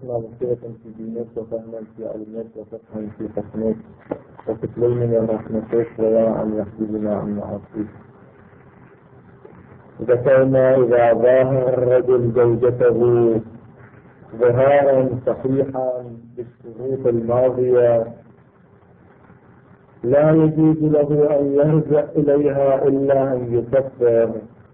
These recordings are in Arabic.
شيخنا مشكلة في دينك وفهما في علمك وفقها في حكمك وتكليم من رحمتك ويرى أن يحجبنا عن معاصيك. ذكرنا إذا ظاهر الرجل زوجته ظهارا صحيحا بالشروط الماضية لا يجوز له أن يرجع إليها إلا أن يكفر،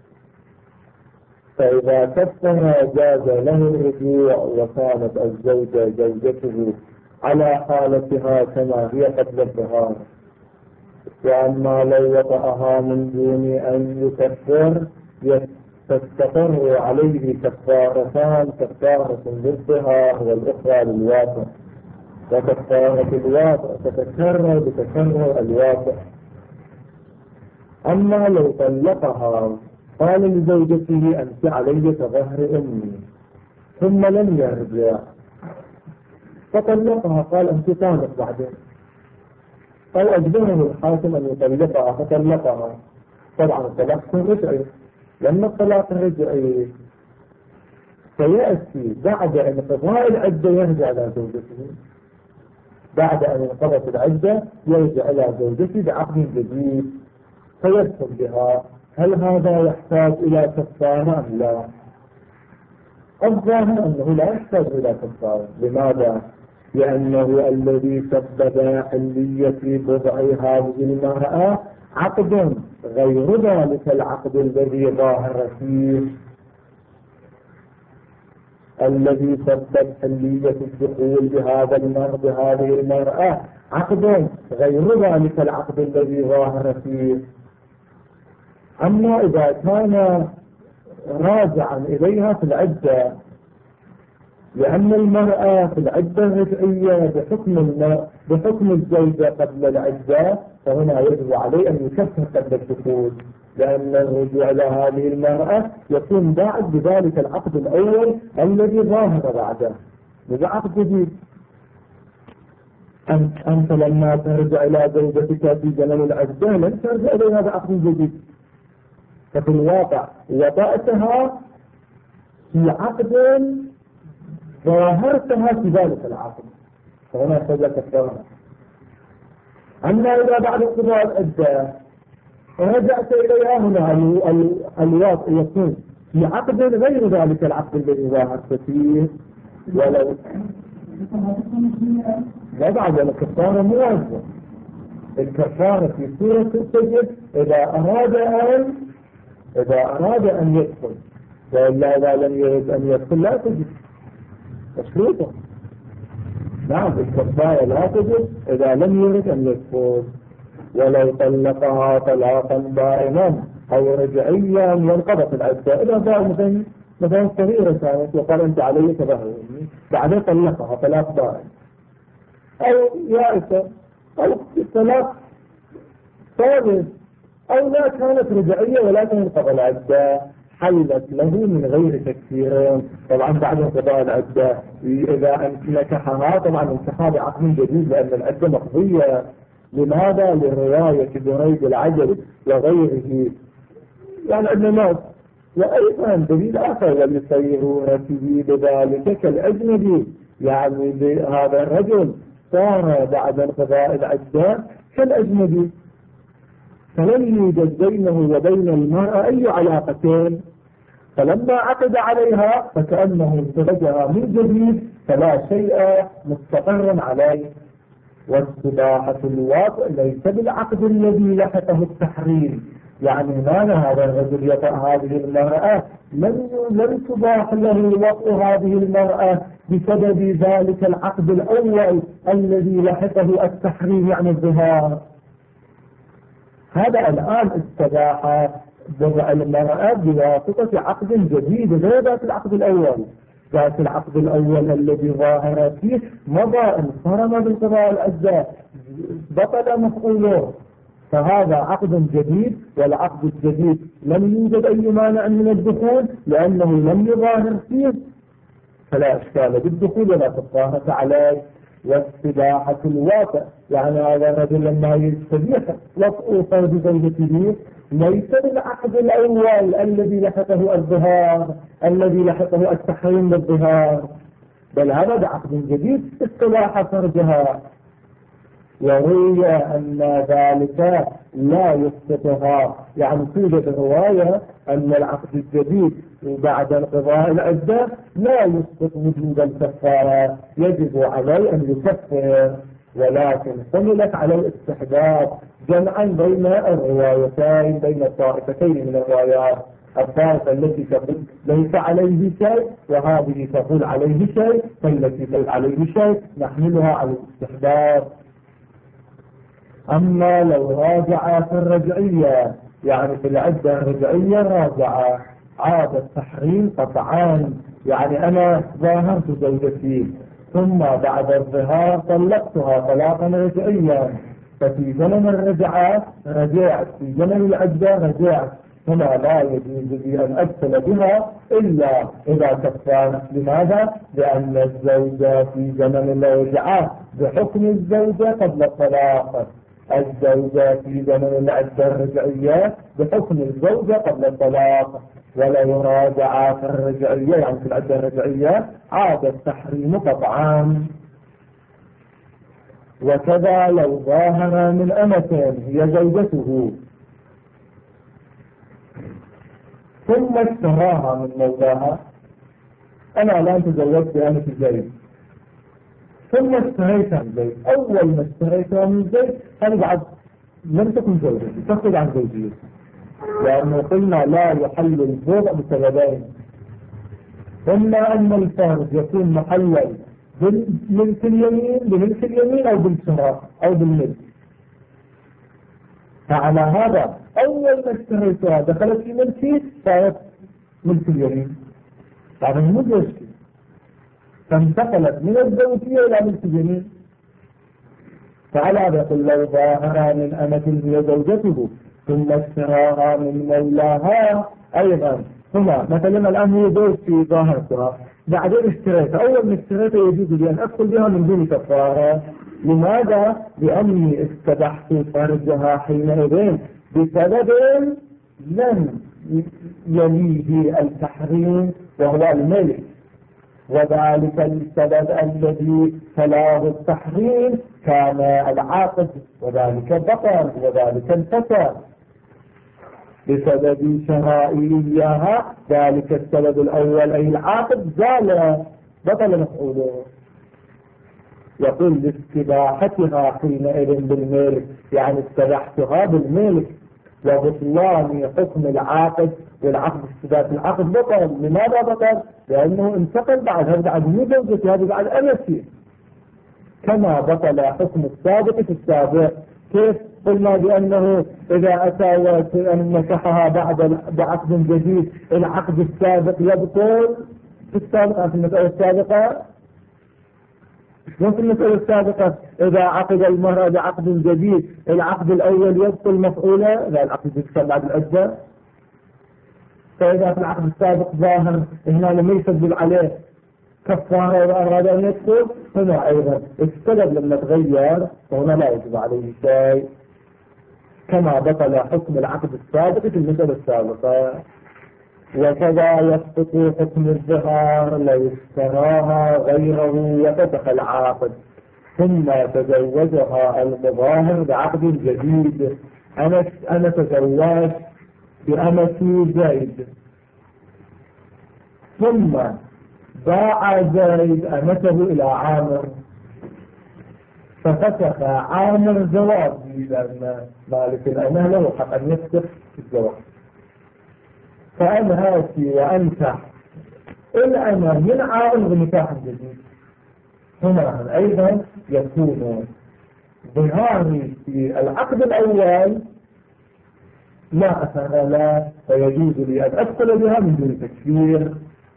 فإذا كفر جاز له الرجوع وكانت الزوجة زوجته على حالتها كما هي قبل الظهار. وأما لو وطأها من دون أن يكفر تستقر عليه كفارتان، كفارة للظهار والأخرى للواقع، وكفارة الواقع تتكرر بتكرر الواقع. أما لو طلقها قال لزوجته أنت علي كظهر أمي ثم لم يرجع فطلقها، قال أنت طالق بعدين، أو أجبره الحاكم أن يطلقها فطلقها، طبعا الطلاق رجعي. لما الطلاق رجعي سيأتي بعد انقضاء العدة يرجع إلى زوجته، بعد أن انقضت العدة يرجع إلى زوجته بعقد جديد فيدخل بها. هل هذا يحتاج إلى كفارة أم لا؟ الظاهر أنه لا يحتاج إلى كفارة. لماذا؟ لأنه الذي سبب حلية بضع هذه المرأة عقد غير ذلك العقد الذي ظاهر فيه. الذي سبب حلية الدخول بهذه المرأة عقد غير ذلك العقد الذي ظاهر فيه. أما إذا كان راجعا إليها في العدة، لأن المرأة في العدة الرجعية بحكم الزوجة قبل العدة، فهنا يجب عليه أن يكفر قبل الدخول، لأن الرجوع إلى هذه المرأة يكون بعد بذلك العقد الأول الذي ظاهر بعده بعقد جديد. أنت لما ترجع إلى زوجتك في زمن العدة لن ترجع إليها بعقد جديد، ففي الواقع وطأتها في عقد ظاهرتها في ذلك العقد، فهنا تجد كفارة. أما إذا بعد انقضاء العدة رجعت إليها، هنا الواقع يكون في عقد غير ذلك العقد الذي ظاهرت فيه، ولو لا بعد الكفارة موازنة. الكفارة في سورة تجد إذا أراد أن يدخل، وإلا إذا لم يرد أن يدخل لا تجد تشروطه. نعم، الكفارة لا تجد إذا لم يرد أن يدخل. ولو طلقها طلاقا دائما أو رجعيا ينقضت العدة، إذا ضاع مثلا صغيرة كانت وقال أنت علي كظهر أمي، بعدين طلقها طلاق دائم، أو يائسة، أو طلاق ثالث، أو لا كانت رجعية ولكن انقضى العدة، حلت له من غير تكفير. طبعا بعد انقضاء العدة إذا نكحها طبعا انتهى بعقد جديد، لأن العدة مقضية. لماذا؟ لرواية بريد العجل وغيره، يعني عندنا. وأيضا دليل آخر يصيرون فيه بذلك كالأجنبي، يعني هذا الرجل صار بعد انقضاء العدة كالأجنبي، فلم يوجد بينه وبين المرأة أي علاقتين، فلما عقد عليها فكأنه ازدوجها من جديد، فلا شيء مستقر عليه. واستباحة الواقع ليس بالعقد الذي لحقه التحريم، يعني معنى هذا الرجل يطأ هذه المرأة لم تباح له وطء هذه المرأة بسبب ذلك العقد الأول الذي لحقه التحريم، يعني الظهار. هذا الآن استباح بضع المرأة بواسطة عقد جديد غير ذات العقد الأول. ذات العقد الأول الذي ظاهر فيه مضى انصرم بانقضاء العدة، بطل مفعوله، فهذا عقد جديد، والعقد الجديد لم يوجد أي مانع من الدخول لأنه لم يظاهر فيه، فلا إشكال بالدخول ولا كفارة عليه. واستباحة الواقع، يعني هذا الرجل لما يستبيح وطئ فرد زوجته ليس بالعقد الأول الذي لحقه الظهار، الذي لحقه التحريم بالظهار، بل هذا بعقد جديد استباح فرجها، وروي أن ذلك لا يسقطها. يعني توجد رواية أن العقد الجديد بعد انقضاء العدة لا يسقط وجوب الكفارة، يجب عليه أن يكفر، ولكن حملت على الاستحباب جمعا بين الروايتين، بين الطائفتين من الروايات، الطائفة التي تقول ليس عليه شيء وهذه تقول عليه شيء، فالتي تقول عليه شيء نحملها على الاستحباب. أما لو راجع في الرجعية، يعني في العدة الرجعية راجع، عاد التحريم قطعان. يعني أنا ظاهرت زوجتي ثم بعد الظهار طلقتها طلاقا رجعيا، ففي زمن الرجعة رجعت، في زمن العدة رجعت، هنا لا يجوز لي أن أدخل بها إلا إذا كفرت. لماذا؟ لأن الزوجة في زمن الرجعة بحكم الزوجة قبل الطلاق، الزوجة في زمن العدة الرجعية بحكم الزوجة قبل الطلاق، ولا يراجع في الرجعية، يعني في العدة الرجعية عاد التحريم قطعان. وكذا لو ظاهر من أمة هي زوجته ثم اشتراها من مولاها، أنا الآن تزوجت بأمة زيد ثم اشتريتها من زيد، أول ما اشتريتها من زيد هذه بعد لم تكن زوجتي، تخرج عن زوجيتي، لأنه قلنا لا يحل البيع بسببين: إما أن الفرج يكون محلل بملك اليمين أو بالشراء أو بالملك. فعلى هذا أول ما اشتريتها دخلت في ملكي صارت ملك اليمين، يعني مو زوجتي، فانتقلت من الزوجية إلى ملك اليمين. فعلى هذا يقول لو ظاهر من أمة هي زوجته ثم اشتراها من مولاها أيضا، ثم مثلا الآن هي زوجتي ظاهرتها، بعدين اشتريتها، أول ما اشتريتها يجوز لي أن أدخل بها من دون كفارة. لماذا؟ لأني استبحت فرجها حينئذ بسبب لم يليه التحريم وهو الملك، وذلك السبب الذي تلاه التحريم كان العاقد، وذلك بطل وذلك الفساد بسبب شرائه إياها. ذلك السبب الأول أي العاقد زال بطل مفعوله. يقول باستباحتها حينئذ بالملك، يعني استباحتها بالملك، وبطلان حكم العاقد، والعقد استباحة العقد بطل. لماذا بطل؟ لأنه انتقل بعد هذا، بعد مو زوجتي، هذا بعد أمتي، كما بطل حكم السابق في السابق. كيف قلنا بأنه إذا أتى وأن نكحها بعقد جديد العقد السابق يبطل في السابقة، في المسألة السابقة؟ وفي المسألة السابقة إذا عقد المرأة بعقد جديد العقد الأول يبطل مفعوله، لا العقد يكسر بعد العدة. فإذا في العقد السابق ظاهر هنا لم يسجل عليه كفارة وأراد أن يدخل، هنا أيضا السبب لما تغير فهنا لا يجب عليه شيء، كما بطل حكم العقد السابق في المسألة السابقة. وكذا يسقط حكم الظهار لو اشتراها غيره وفتح العاقد ثم تزوجها المظاهر بعقد جديد. أنا تزوجت بأمتي زيد، ثم باع زيد أمته إلى عامر، ففتح عامر زواجي، لأن مالك الأمة له حق أن يفتح الزواج، فأنا آتي وأنكح الأمة من عامر بنكاح جديد. هنا أيضا يكون ظهاري في العقد الأول لا أثر له، فيجوز لي أن أدخل بها من دون تكفير.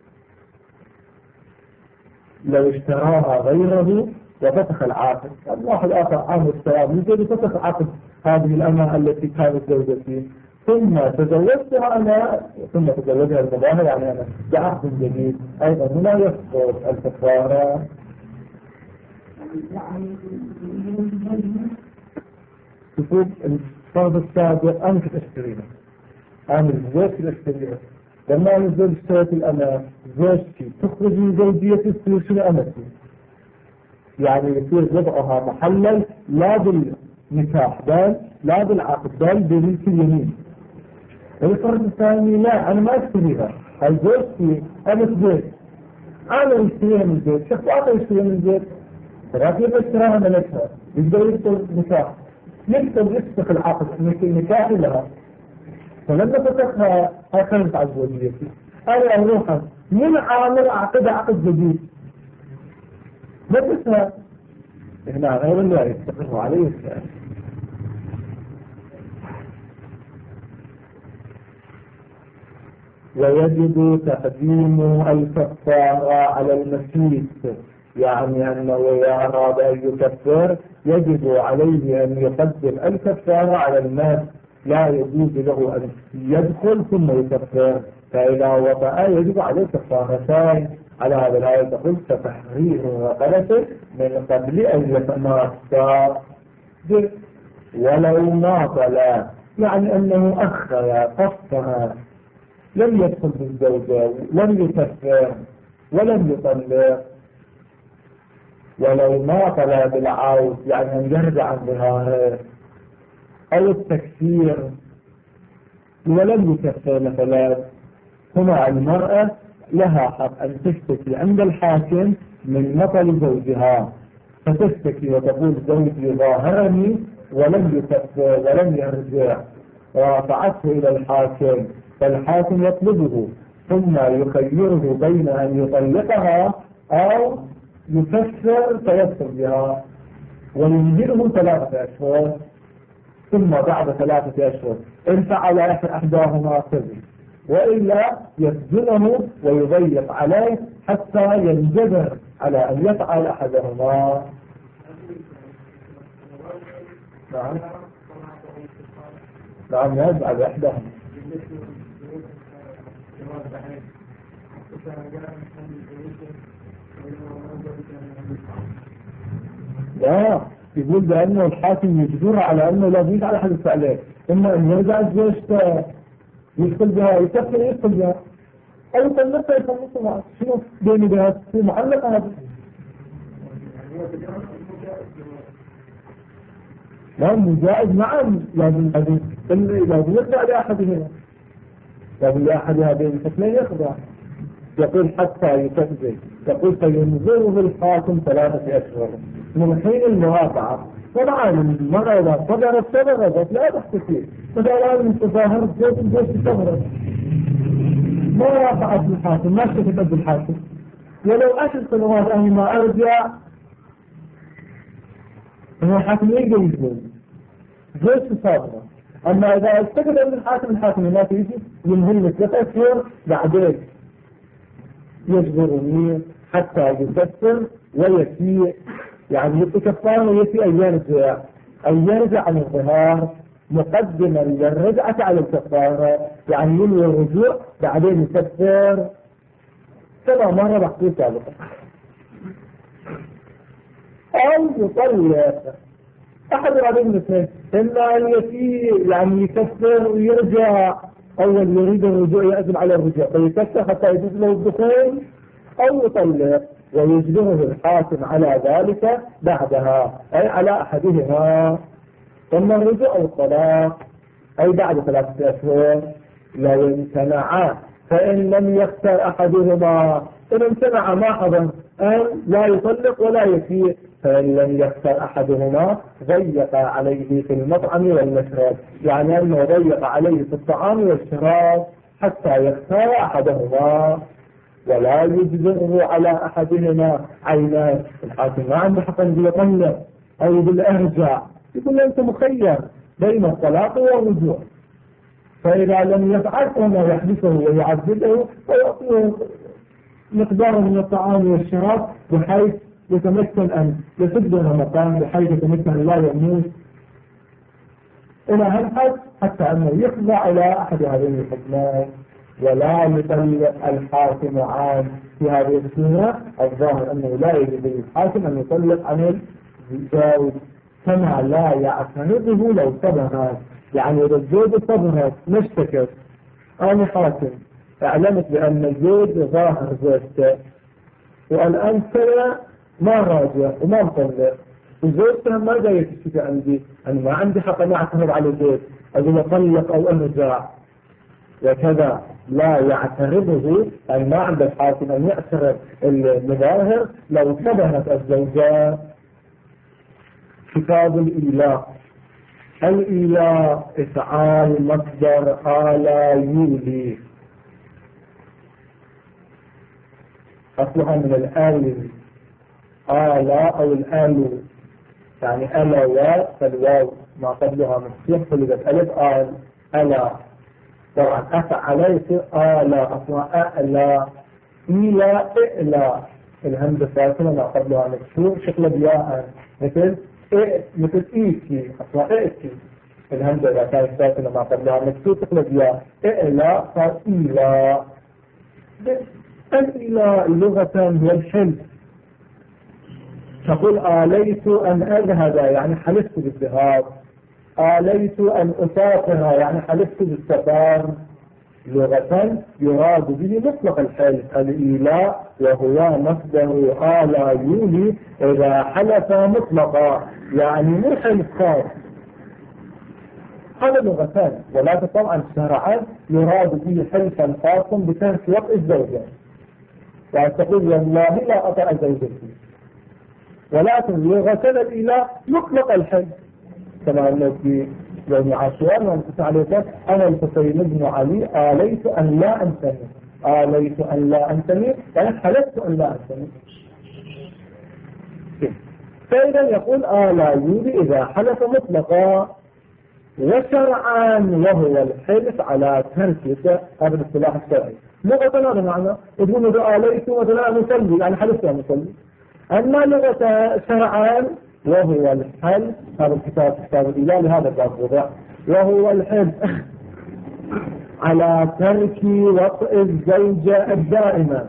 لو اشتراها غيره وفتح العاقد، الواحد آخر عام اشتراها يجوز فتح عقد هذه الأمة التي كانت زوجتي، ثم تزوجتها أنا، ثم تزوجها المظاهر، يعني أنا بعقد جديد، أيضا هنا يسقط الكفارة. تقول الفرض السابق أنا كنت أشتريها، أنا الزوج كنت أشتريها، لما أنا الزوج اشتريت الأمة زوجتي تخرج من زوجيتي تصير شنو أمتي، يعني يصير وضعها محلل لا بالنكاح بل لا بالعقد بل بملك اليمين. الفرد الثاني لا، أنا ما أشتريها، هاي زوجتي أمت بيت، أنا أشتريها من البيت، شخص آخر يشتريها من البيت، فلكن اشتراها ملكها يقدر يدخل نكاح، يفسخ العقد النكاح لها. فلما فتحها هاي خلت على زوجيتي، أنا أروحها من عامل أعقد عقد جديد نفسها هنا غير اللي يستقر عليه السائل. ويجب تقديم الكفارة على المسيس، يعني أنه إذا أراد أن يكفر يجب عليه أن يقدم الكفارة على الناس، لا يجوز له أن يدخل ثم يكفر، فإذا وطأ يجب عليه كفارتان. على هذا الآية تقول فتحرير رقبته من قبل أن يتماسى، ولو ماطل يعني أنه أخر قصر لم يدخل بالزوجة لم يكفر ولم يطلق، ولو ماطل بالعود يعني أن يرجع عن ظهاره أو التكفير ولم يكفر مثلا، هنا المرأة لها حق أن تشتكي عند الحاكم من مطل زوجها، فتشتكي وتقول زوجي ظاهرني ولم يكفر ولم يرجع، ورفعته إلى الحاكم، فالحاكم يطلبه ثم يخيره بين أن يطلقها أو يكفر فيكفر بها وينزله 3 أشهر، ثم بعد 3 أشهر إن فعل أحداهما كذب، وإلا يسجنه ويضيق عليه حتى ينجبر على أن يفعل أحدهما. نعم نعم يفعل أحدهما. لا، يقول بأنه الحاكم يجبرها على أنه لا يجب على حدث عليه، إما أن يرجع زوجته يدخل بها يكفر يدخل بها أو يطلقها يطلقها، شنو بيني بها في معلقة هذا؟ لا مجائز نعم، لازم يرجع لأحدهما، لازم لأحد هذين الحكمين يخضع. يقول حتى يكفر، يقول فينظره الحاكم 3 أشهر من حين المواقعة. طبعا المرأة إذا صبرت لا تحتكي، فلا من تظاهر زوج صبرت ما وافقت الحاكم ما اشتكت بالحاكم، ولو 10 سنوات أنا ما أرجع هو الحاكم يقدر يجبر زوج صابرة. أما إذا اشتكت الحاكم لا تيجي يمهل 3 أشهر بعدين يجبرني حتى يكفر ويسيء، يعني يتكفر ويسيء أن يرجع عن الظهار مقدما للرجعة على الكفارة، يعني ينوي الرجوع بعدين يكفر كما مرة بحثي سابقا، أو يطلق أحد هذين الاثنين، إما أن يسيء يعني يكفر ويرجع، أول يريد الرجوع يعزم على الرجوع فيكفر حتى يجوز له الدخول، أو يطلق ويجبره الحاكم على ذلك بعدها أي على أحدهما، ثم الرجوع أو الطلاق أي بعد 3 أشهر. لو امتنعا فإن لم يختر أحدهما، إن امتنع معظم أن لا يطلق ولا يفيء، فإن لم يختر أحدهما ضيق عليه في المطعم والمشرب، يعني أنه ضيق عليه في الطعام والشراب حتى يختار أحدهما ولا يجبره على أحدهما عينان. الحاكم ما عنده حق أن يطلق أو يقول أرجع، يقول أنت مخير بين الطلاق والرجوع، فإذا لم يفعل فما يحبسه ويعذبه ويعطيه مقدار من الطعام والشراب بحيث يتمكن أن يسد رمضان، بحيث يتمكن لا يموت إلى هالحد حتى أنه يخضع إلى أحد هذين الحكمان، ولا يطلق الحاكم عام في هذه الصورة. الظاهر أنه لا يجب للحاكم أن يطلق عن الزوج كما لا يعترضه لو صبرت، يعني إذا الزوج صبرت ما اشتكت أنا حاكم اعلمت بأن الزوج ظاهر زوجته، والآن سنة ما راجع وما مطلق، وزوجته ما جاية تشتكي عندي، أنا ما عندي حق أن أعترض على الزوج أقول أطلق أو أرجع وكذا. لا يعترضه، أي ما عند الحاكم أن يعترض المظاهر لو شبهت الزوجات. كتاب الإيلاء. الإيلاء إفعال مصدر آلا يولي، أصلها من الآل آلا أو الآل، يعني ألا واو، فالواو ما قبلها مفتوح فلذلك ألف آل ألا. طبعا أفعل يصير آلا، أصلها ألا. إيلا إئلا، الهمزة ساكنة ما قبلها مفتوح شكل بياء، مثل إيتي، أصلها إيتي، الهمزة إذا كانت ساكنة ما قبلها مفتوح شكل بياء. إئلا صار إيلا. الإيلاء لغة هو الحلف. تقول آليت أن أذهب يعني حلفت بالذهاب، آليت أن أسافر يعني حلفت بالسفر. لغة يراد به مطلق الحلف. الإيلاء وهو مصدر آلا يولي إذا حلف مطلقا، يعني مو حلف خاص. هذا لغتان، ولكن طبعا شرعا يراد به حلفا خاصا بترك وطء الزوجة، يعني تقول والله لا أطع زوجتي. ولكن لغة الإيلاء يطلق الحلف، كما أنه في يوم عاشوراء وانقص عليك أنا الحسين بن علي آليت أن لا أنتمي، آليت أن لا أنتمي يعني حلفت أن لا أنتمي. فإذا يقول آلا يولي إذا حلف مطلقا. وشرعا وهو الحلف على تركه، هذا الاصطلاح الشرعي. لغة هذا معنى، يقول إذا آليت مثلا مسلي يعني حلفت أن مسلي. أما لغة شرعا وهو الحلف، هذا الكتاب كتاب الإله لهذا الباب وضع، وهو الحلف على ترك وطء الزوجة الدائمة.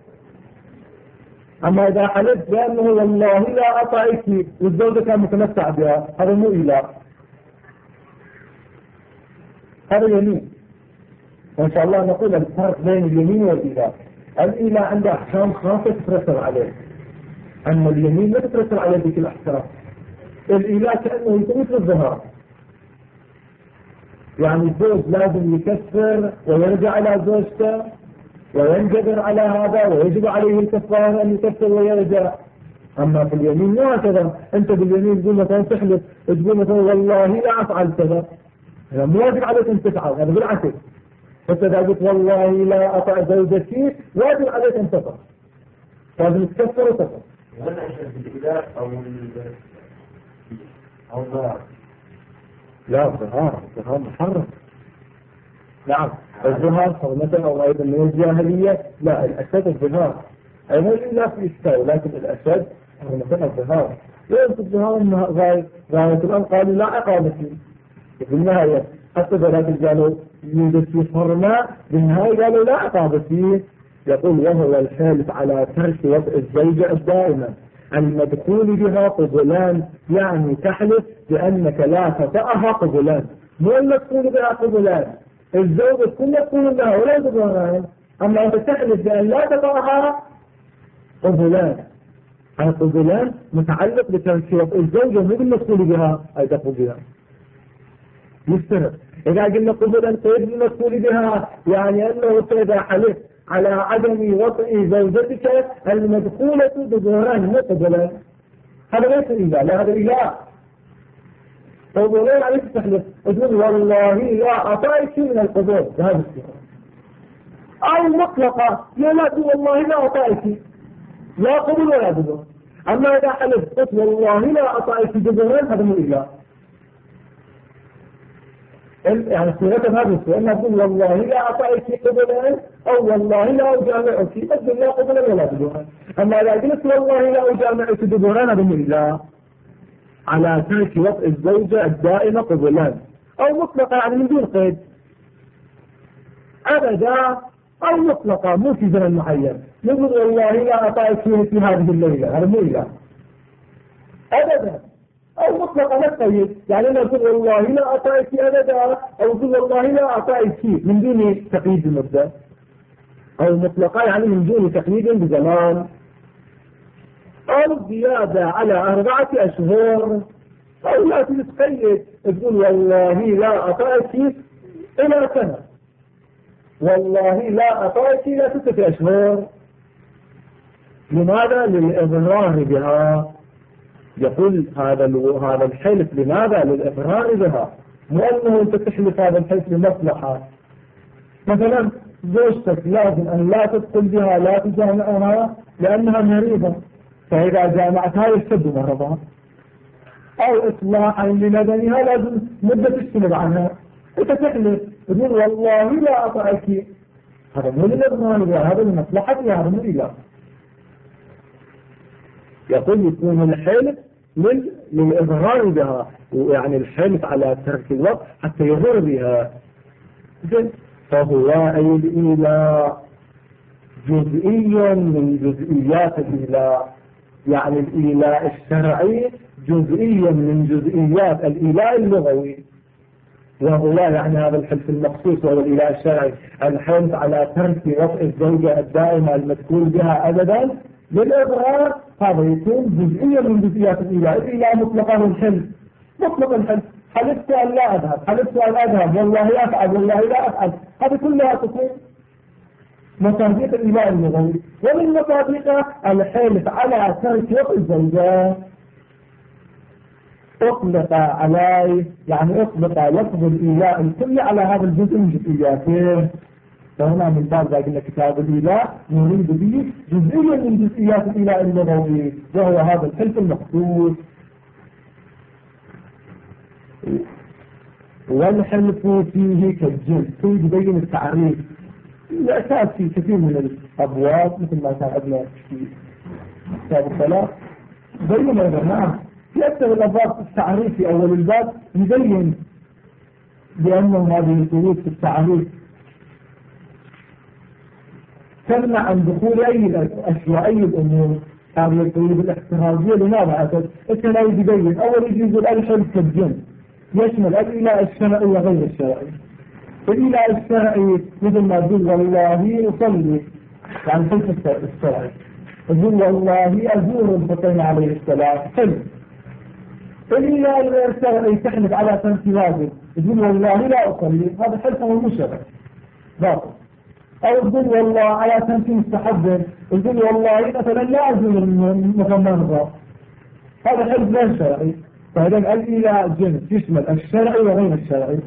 أما إذا حلفت بأنه والله لا أطعك والزوجة كان متمتع بها، هذا مو إله، هذا يمين. وإن شاء الله نقول الفرق بين اليمين والإله. الإله عنده أحكام خاصة تترتب عليه، أما اليمين لا تترتب عليه ذيك الأحكام. الإله كأنه يكون مثل الظهار، يعني الزوج لازم يكفر ويرجع على زوجته وينجبر على هذا ويجب عليه الكفارة أن يكفر ويرجع. أما في اليمين مو هكذا، أنت باليمين تقول مثلا تحلف تقول مثلا والله لا أفعل كذا، هذا مو واجب عليك أن تفعل، هذا بالعكس. فأنت إذا قلت والله لا أطع زوجتي واجب عليك أن تفعل، لازم تكفر وتفعل. هل الإله أو الظهار؟ لا الظهار محرم. نعم الظهار حرمته أو أيضا من الجاهلية. لا الأسد الظهار أيضا لا في إشكال، لكن الأسد حرمته الظهار. لأن الظهار أنها غاية الآن قالوا لا عقابة في النهاية، حتى ذلك قالوا يوجد في حرمة بالنهاية قالوا لا عقابة فيه. يقول وهو الحالف على ترك وطء الزوجة الدائمة المدخول بها قبلان، يعني تحلف بأنك لا تطأها قبلان، مو المدخول بها قبلان، الزوجة تكون مدخول بها ولا قبلان، أما أنت تحلف بأن لا تطأها قبلان. القبلان متعلق بترك وطء الزوجة مو بالمدخول بها أي تقبل بها. يستمر إذا قلنا قبلان قيد المدخول بها، يعني أنه إذا حلف على عدم وطئ زوجتك المدخولة بظهران مو قبلان، هذا ليس إله، لا هذا إله. قبلان عليك تحلف تقول والله لا أطائك من القبول بهذا الصفة، أو مطلقة لا تقول والله لا أطائك لا قبل ولا قبل. أما إذا حلفت قلت والله لا أطائك بظهران هذا مو إله. يعني صيغتها هذه الصيغة أنها تقول والله لا أعطيك قبلا أو والله لا أجامعك، أجل لا قبلا ولا دبرا. أما إذا قلت والله لا أجامعك دبرا هذا من الله على ترك وطء الزوجة الدائمة قبلا، أو مطلقة يعني من دون قيد أبدا، أو مطلقة مو في زمن معين، نقول والله لا أعطيك في هذه الليلة، هذا مو إله أبدا. أو مطلقة لا تقيد، يعني أنا أقول والله لا أعطيك أبدا، أو أقول والله لا أعطيك من دون تقييد المبدأ. أو مطلقة يعني من دون تقييد بزمان، أو زيادة على 4 أشهر، أو لا تتقيد تقول والله لا أطأك إلى سنة، والله لا أطأك إلى 6 أشهر. لماذا؟ للإضرار بها. يقول هذا الحلف لماذا؟ للإضرار بها، مو أنه أنت تحلف هذا الحلف لمصلحة. مثلا زوجتك لازم أن لا تدخل بها، لا تجامعها لأنها مريضة، فإذا جامعتها يشتد مرضها، أو إصلاحا لندنها لازم مدة تجتنب عنها، أنت تحلف تقول والله لا أطأك، هذا مو للإضرار، هذا لمصلحتها، هذا مو إله. يقول يكون الحلف للإضرار بها، يعني الحلف على ترك الوقت حتى يضر بها. فهو أي الإيلاء جزئي من جزئيات الإيلاء، يعني الإيلاء الشرعي جزئي من جزئيات الإيلاء اللغوي، وهو يعني هذا الحلف المخصوص وهو الإيلاء الشرعي، الحلف على ترك وطئ الزوجة الدائمة المذكور بها أبدا للإضرار، هذا يكون جزئيا من جزئيات الإيلاء. الإيلاء مطلقا الحلف، مطلق الحلف، حلفت أن لا أذهب، حلفت أن أذهب، والله أفعل، والله لا أفعل، هذه كلها تكون مصادق الإيلاء اللغوي. ومن مصادقه الحلف على ترك وطئ الزوجة، أطلق عليه، يعني أطلق لفظ الإيلاء الكلي على هذا الجزء من جزئياته. فهنا من بعد ذلك كتاب الإيلاء نريد به جزئيا من جزئيات الإيلاء اللغوي، وهو هذا الحلف المخصوص. والحلف فيه كالجنس، يبين التعريف الأساس في كثير من الأبواب، مثل ما كان عندنا في كتاب الصلاة بين هذا. نعم، في أكثر الأبواب التعريف في أول الباب يبين بأنه هذه الشروط في التعريف تمنع عن دخول أي الأشياء، أي الأمور، هذه الشروط الاحترازية. لماذا أتت؟ الكلام يبين أول يجوز الحلف كالجنس، يشمل الإيلاء الشرعي وغير الشرعي. الإيلاء الشرعي مثل ما تقول والله أصلي، يعني الحلف الشرعي، تقول والله أزور الحسين عليه السلام، حلف. الإيلاء الغير الشرعي تحلف على ترك واجب، تقول والله لا أصلي، هذا حلف مو شرعي باطل. أو تقول والله على ترك مستحب، تقول والله مثلا لا أزور المتمرض، هذا حلف غير شرعي. فإذا الإيلاء جنس يشمل الشرعي وغير الشرعي.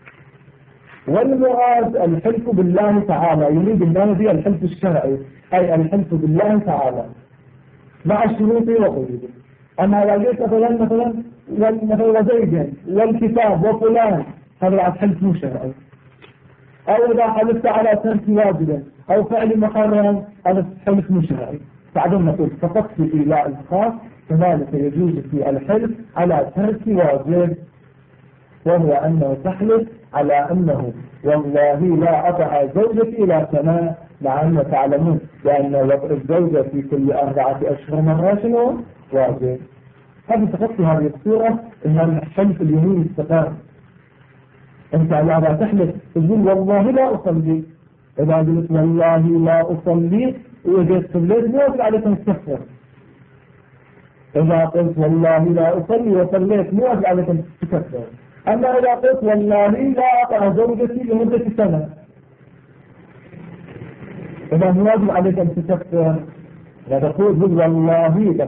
والمراد الحلف بالله تعالى، يريد الله به الحلف الشرعي، أي الحلف بالله تعالى مع الشروط وقيوده. أما لو جئت مثلا زيدا والكتاب وفلان، هذا بعد حلف مو شرعي. أو إذا حلفت على ترك واجب أو فعل محرم، هذا حلف مو شرعي. بعدين نقول فقط في الإيلاء الخاص كذلك يجوز في الحلف على ترك واجب، وهو أنه تحلف على أنه والله لا أطع زوجتي إلى سنة، مع أن تعلمون لأن وضع الزوجة في كل 4 أشهر مرة شنو واجب. هذه فقط في هذه الصورة إن الحلف اليمين استقر. أنت لا تحلف تقول والله لا أصلي، إذا قلت والله لا أصلي وجدت صليت مو واجب عليك أن تكفر. إذا قلت والله لا أصلي وصليت مو واجب عليك أن تكفر. أما إذا قلت والله لا أطع زوجتي لمدة سنة، إذا مو واجب عليك أن تكفر. لا تقول والله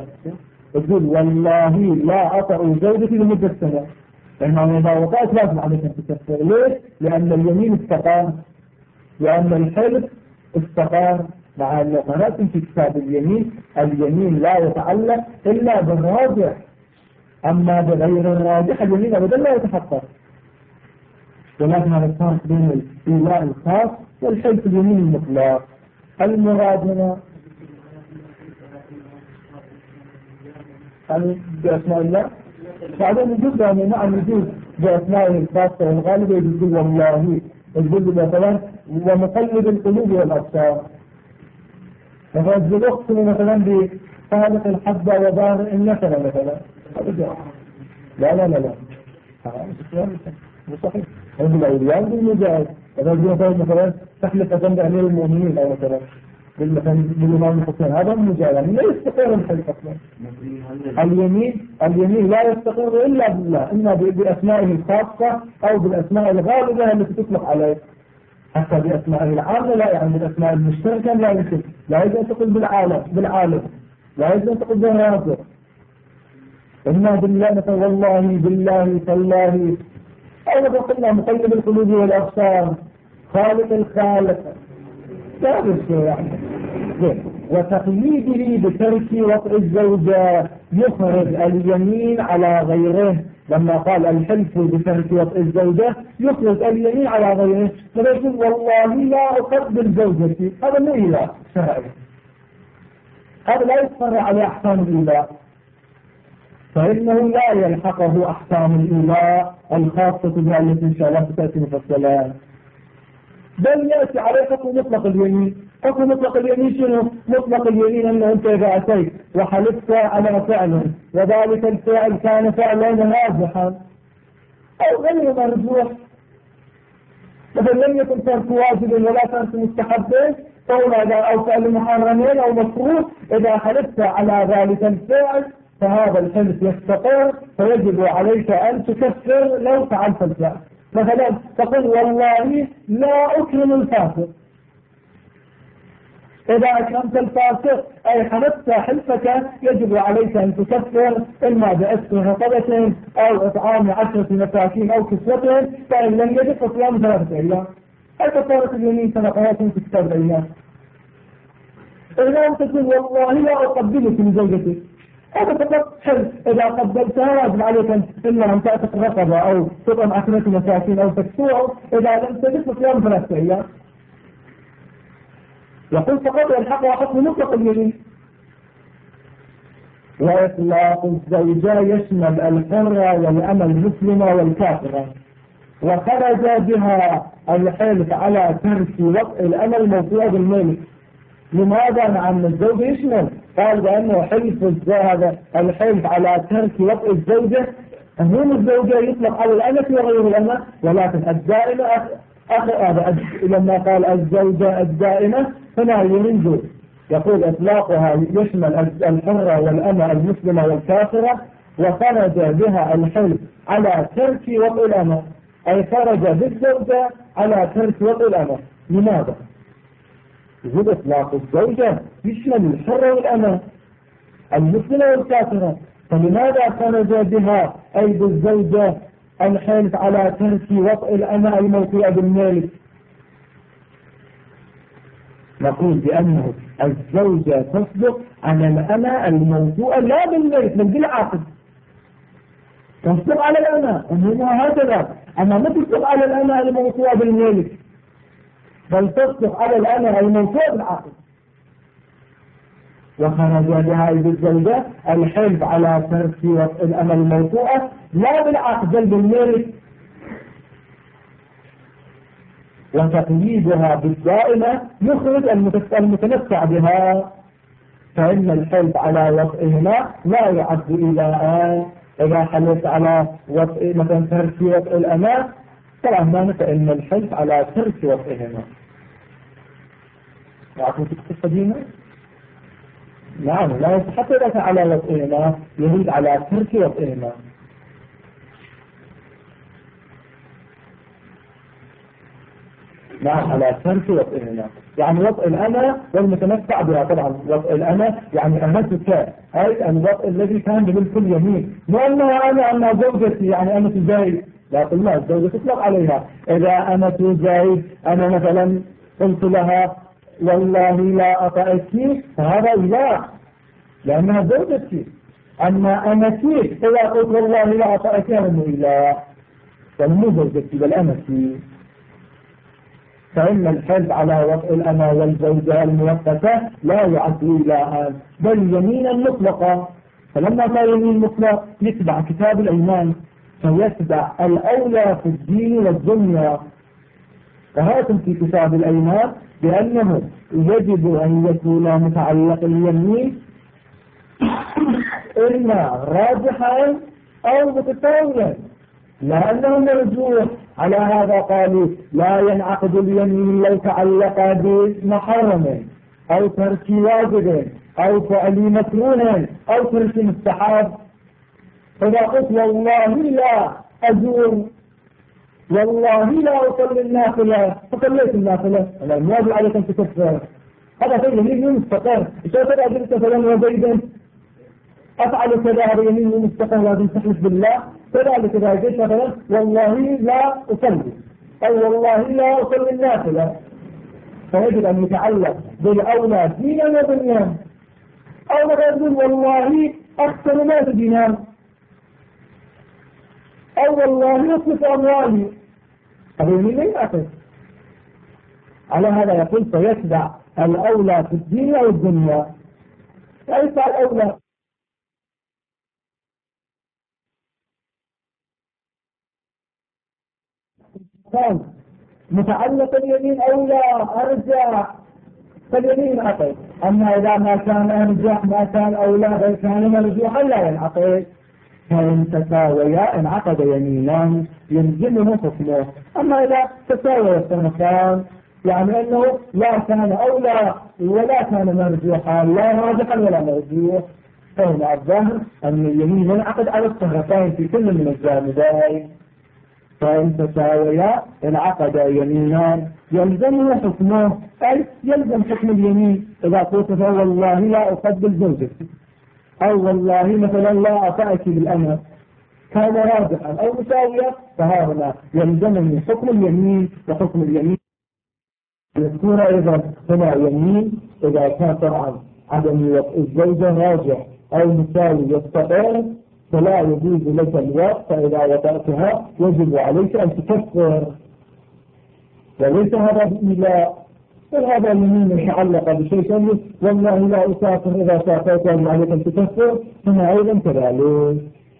لا أطع زوجتي لمدة سنة، لأنه إذا وقعت لازم عليك أن تكفر. ليش؟ لأن اليمين استقر، لأن الحلف استقر. مع أن قرأتم في كتاب اليمين لا يتعلق إلا بالراجح، أما بغير الراجح اليمين أبدا لا يتحقق. ولكن هذا الفرق بين الإيلاء الخاص والحلف اليمين المطلق. المراد هنا بأسماء الله، بعدين يجوز يعني نعم يجوز بأسمائه الخاصة والغالبة، يقول والله، يقول مثلا ومقلب القلوب والأبصار، مثلا يقسم مثلا بخالق الحبة وبارئ النسل مثلا، لا لا لا لا مو صحيح. عند الأولياء بالمجاز إذا مثلا تحلف جنب أمير المؤمنين أو مثلا مثلا بالإمام الحسين هذا مجال يعني لا يستقر الحلف أصلا. اليمين لا يستقر إلا بالله، إما بأسمائه الخاصة أو بالأسماء الغالبة التي تطلق عليه. حتى بأسمائه العامة لا، يعني بالأسماء المشتركة لا يمكن، لا يجب أن تقول بالعالم، لا يجب أن تقول بالرازق. إما بالله مثلا والله بالله تالله، أو مثلا قلنا مقلب القلوب والأبصار، خالق الخالق، لا بالشيء يعني. وتقييده بترك وطء الزوجة يخرج اليمين على غيره. لما قال الحلف بترك وطء الزوجة يخرج اليمين على غيره، فيقول والله لا أقبل زوجتي، هذا مو إله شرعي، هذا لا يصفر على أحكام الإله، فإنه لا يلحقه أحكام الإله الخاصة بها التي إن شاء الله تأتي مفصلة، بل يأتي عليه حكم مطلق اليمين. حكم مطلق اليمين شنو؟ مطلق اليمين أنه أنت إذا أتيت وحلفت على فعل وذلك الفعل كان فعلا راجحا أو غير مرجوح، مثلا لم يكن ترك واجب ولا ترك مستحب أو فعل محرمين أو مكروه، إذا حلفت على ذلك الفعل فهذا الحلف يستقر، فيجب عليك أن تكفر لو فعلت الفعل. مثلا تقول والله لا أكرم الفاسق، إذا أكرمت الفاسق أي حلفت حلفك يجب عليك أن تكفر إما بأسر رقبة أو إطعام 10 مساكين أو كسوتهم، فإن لم يجب فصيام 3 أيام. هل كفارة اليمين سنقات في كتاب الأيام؟ إذا أنت تقول والله لا أقبلك من زوجتك، هذا فقط حلف، إذا قبلتها واجب عليك إلا أن تعتق رقبة أو تطعم 10 مساكين أو تكسوهم، إذا لم تجد فصيام 3 أيام. يقول فقط يلحقها حكم مطلق اليمين. وإطلاق الزوجة يشمل الحرة والأمة المسلمة والكافرة، وخرج بها الحلف على ترك وطء الأمة الموضوع بالملك. لماذا؟ مع الزوج يشمل، قال بأنه حلف هذا الحلف على ترك وطء الزوجة، هم الزوجة يطلق على الأمة وغير الأمة، ولكن الدائمة لما قال الزوجة الدائمة فلا ينزل، يقول إطلاقها يشمل الحرة والأمة المسلمة والكافرة، وخرج بها الحلف على ترك وطء الأمة، أي خرج بالزوجة على ترك وطء الأمة. لماذا؟ يقول إطلاق الزوجة يشمل الحرة والأمة المسلمة والكافرة، فلماذا خرج بها أي بالزوجة الحلف على ترك وطء الأمة الموطوءة بالمالك؟ نقول بأنه الزوجة تصدق على الأمة الموطوءة لا بالمالك بل بالعقد، تصدق على الأمة أمها هكذا، أما ما تصدق على الأمة الموطوءة بالمالك، بل تصدق على الأمة الموطوءة بالعقد. وخرج بها بالزوجة الحلف على ترك وطء الأمة الموطوءة لا بالعقد بل بالمالك، وتقييدها بالدائمة يخرج المتمتع بها، فإن الحلف على وطئهما لا يعد إلى إذا حلف على وطئ مثلا ترك وطئ الأمة طبعا فإن الحلف على ترك وطئهما. يعطوك القصة دينا؟ نعم، لا يتحط لك على وطئهما، يريد على ترك وطئهما. نعم، على ترك وطئهما، يعني وطئ الأمة والمتمتع بها. طبعا وطئ الأمة يعني أمتك، أي الوطئ الذي كان بملك اليمين، مو أنها أنا زوجتي يعني أمة زايد، لا قلنا الزوجة تطلق عليها. إذا أمة زايد أنا مثلا قلت لها والله لا أطأتك فهذا لا، لأنها زوجتي. أما أمتي إذا قلت والله لا أطأتك أنه لا، فمو زوجتي بل أمتي. فإن الحلف على وطئ الأمة والزوجة المؤقتة لا يعد إلى بل يمينا مطلقا. فلما صار يمين مطلق يتبع كتاب الأيمان، فيتبع الأولى في الدين والدنيا. فهاتم في كتاب الأيمان بأنه يجب أن يكون متعلق اليمين إما راجحا أو متساويا، لأنه مرجوح على هذا قالوا لا ينعقد اليمين لو تعلق بمحرم أو ترك واجب أو فعل مكروه أو ترك مستحب. فإذا قلت والله لا أزور، والله لا أصلي النافلة، فصليت النافلة، أنا الواجب عليك أن تكفر، هذا في يمين مستقر. إذا قلت فلان وزيدا أفعل كذا، هذا يمين مستقر لازم تحلف بالله. كذلك إذا قلت مثلا والله لا أصلي أو والله لا أصلي النافلة، فيجب أن يتعلق بالأولى دينا ودنيا. أو يقول والله أحسن ما تدينا، أو والله يصرف أموالي، هذا يمين لا يعقد. على هذا يقول فيتبع الأولى في الدين أو الدنيا، يتبع الأولى. متعلق اليمين أو لا أرجع، فاليمين عقد. أما إذا ما كان أرجح، ما كان أولى، بل كان مرجوحا لا ينعقد. فإن تساويا انعقد يمينا يلزمه حكمه. أما إذا تساوي الطرفان، يعني أنه لا كان أولى ولا كان مرجوحا، لا راجحا ولا مرجوح، فهنا الظاهر أن اليمين ينعقد على الطرفين في كل من الجانبين. فإن تساويا انعقد يمينان يلزمه حكمه، أي يلزم حكم اليمين. إذا قلت والله لا أقبل زوجتي، أو والله مثلا لا أطأك بالأمر، كان راجحا أو مساويا، فهذا يلزمني حكم اليمين. وحكم اليمين يكون أيضا هنا يمين إذا كان طبعا عدم الزوجة راجح أو مساوي يستقر، فلا يجوز لك الوقت، فإذا وطأتها يجب عليك أن تكفر. وليس هذا بإيلاء، بل هذا اليمين يتعلق بشيء ثاني، والله لا أسافر، إذا سافرت يجب عليك أن تكفر، هنا أيضا كذلك.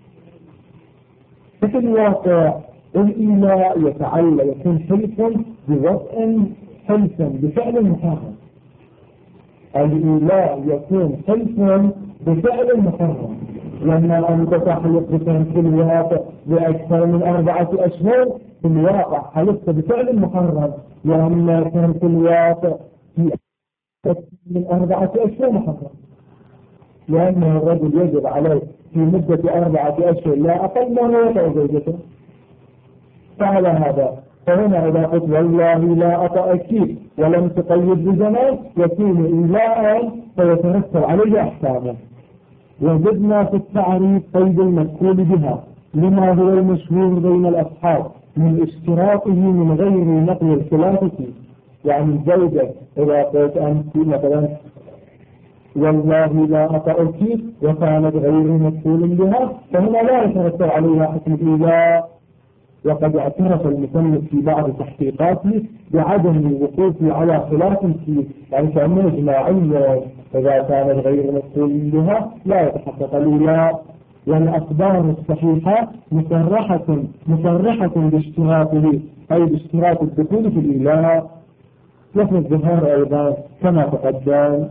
في الواقع الإيلاء يتعلق، يكون حلفا بوضع، حلفا بفعل محرم. الإيلاء يكون حلفا بفعل محرم، لما أنت تحلف في الواقع بأكثر من 4 أشهر، في الواقع حلفت بفعل محرم، لأن كان في الواقع في أكثر من 4 أشهر محرم، لأن الرجل يجب عليه في مدة 4 أشهر لا أقل ما يطأ زوجته. فعلى هذا فهنا إذا قلت والله لا أطأك ولم تقيد بزمان، يكون إيلاء فيترتب عليه أحكامه. وجدنا في التعريف قيد المذكور بها لما هو المشهور بين الأصحاب من اشتراطه من غير نقل الخلاف فيه. يعني الزوجة إذا قلت أنت مثلا والله لا أطأك وكانت غير مذكور بها، فهنا لا يترتب عليها حكم الإيلاء. وقد اعترف المصنف في بعض تحقيقاته بعدم الوقوف على خلاف فيه، يعني كأنه إجماعيا إذا كانت غير مذكور بها لا يتحقق الإيلاء. والأخبار الصحيحة مصرحة باشتراطه، أي باشتراط الدخول في الإيلاء. وفي الظهار أيضا كما تقدم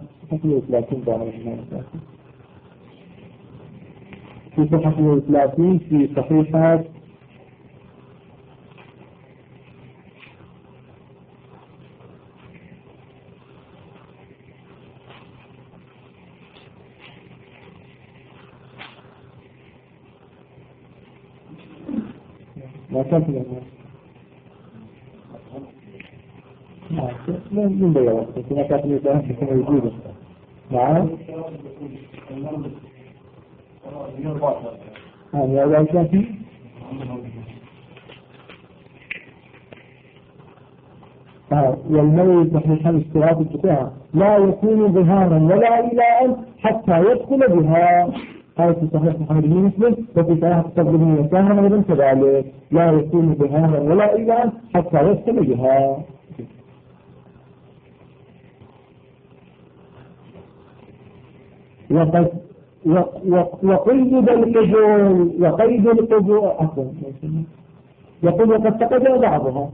في صحة 30 في صحيحة ما كان في الأمر من بيا وقت ما كانت الإنسان تكون موجودة. نعم هذا كان فيه والموت صحيحا اشتراط الفتاة لا يكون ظهارا ولا إيلاء حتى يدخل بها. هذا في صحيح محمد بن مسلم، وفي صحيح الصدر بن يساهم أيضا كذلك، لا يكون ظهارا ولا إيلاء حتى يدخل بها. وقيد القبول يقول وقد تقدم بعضها.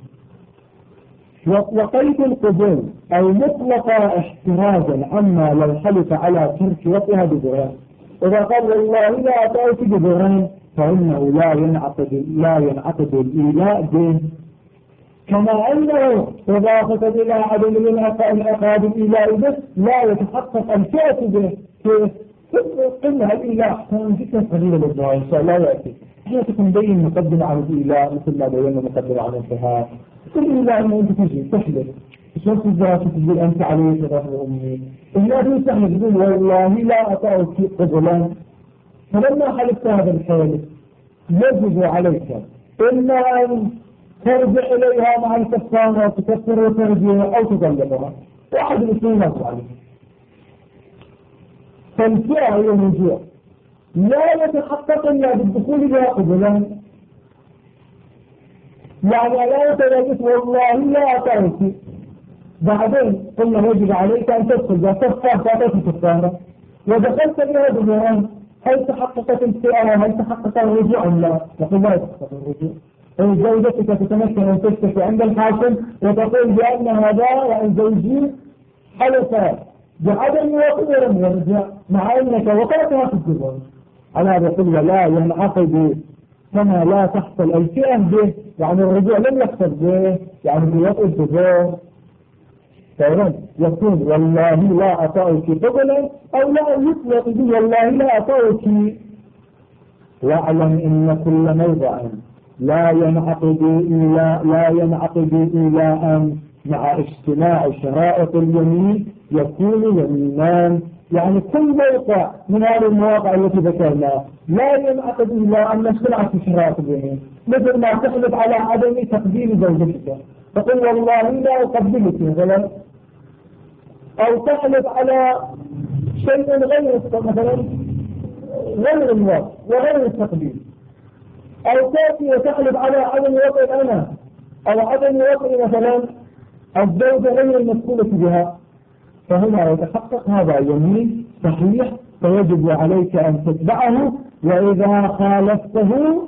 وقيد القبول أو مطلق احترازا عما لو حلف على ترك وطئها بظهران. إذا قال والله لا أطأك بظهران فإنه لا ينعقد الإيلاء به، كما أنه إضافة إلى عدم العقاد الإيلاء به لا يتحقق الفئة به. كيف؟ قلنا الإيلاء كان جدا قليلا للدعاء إن شاء الله يأتي. احنا تنبين مقدمة عن الإيلاء مثل ما بينا مقدمة عن الانتهاء. الإيلاء أنه أنت تجي تحلف شرط الزراعة تقول أنت علي شرف أمي، إلا في سهل تقول والله لا أطأك قبلا، فلما حلفت هذا الحلف يجب عليك إما أن ترجع إليها مع الكفارة وتكفر وترجع أو تطلقها، واحد الاثنين ما عليه. فالفئة هي الرجوع لا يتحقق إلا بالدخول بها قبلا، يعني لا يتجاوز والله لا أطأك، بعدين قلنا يجب عليك أن تدخل بها تعطيك كفارة ودخلت بها بمران، هل تحققت الفئة هل تحقق الرجوع أم لا؟ نقول لا يتحقق الرجوع. زوجتك تتمكن أن تشتكي عند الحاكم وتقول بأن هذا وأن زوجي حلف بعدم وقت ولم يرجع مع أنك وقعتها في الزواج، على هذا يقول لا ينعقد كما لا تحصل الفئة به، يعني الرجوع لم يحصل به، يعني بوقت الزواج فإذن يقول والله لا أطأك قبلا أو لا يطلق به والله لا أطأك. واعلم إن كل موضع لا ينعقد إيلاء مع اجتماع شرائط اليمين يكون يمينان، يعني كل موقع من هذه المواقع التي ذكرناها لا ينعقد إلا أن اجتمعت شرائط اليمين، مثل ما تحلف على عدم تقديم زوجتك تقول والله لا أقبلك مثلا، أو تحلف على شيء غير مثلا غير الوضع وغير التقديم، أو تأتي وتحلف على عدم وطئ أنا أو عدم وطئ مثلا الزوجة غير المسؤولة بها، فهنا يتحقق هذا يمين صحيح فيجب عليك أن تتبعه، وإذا خالفته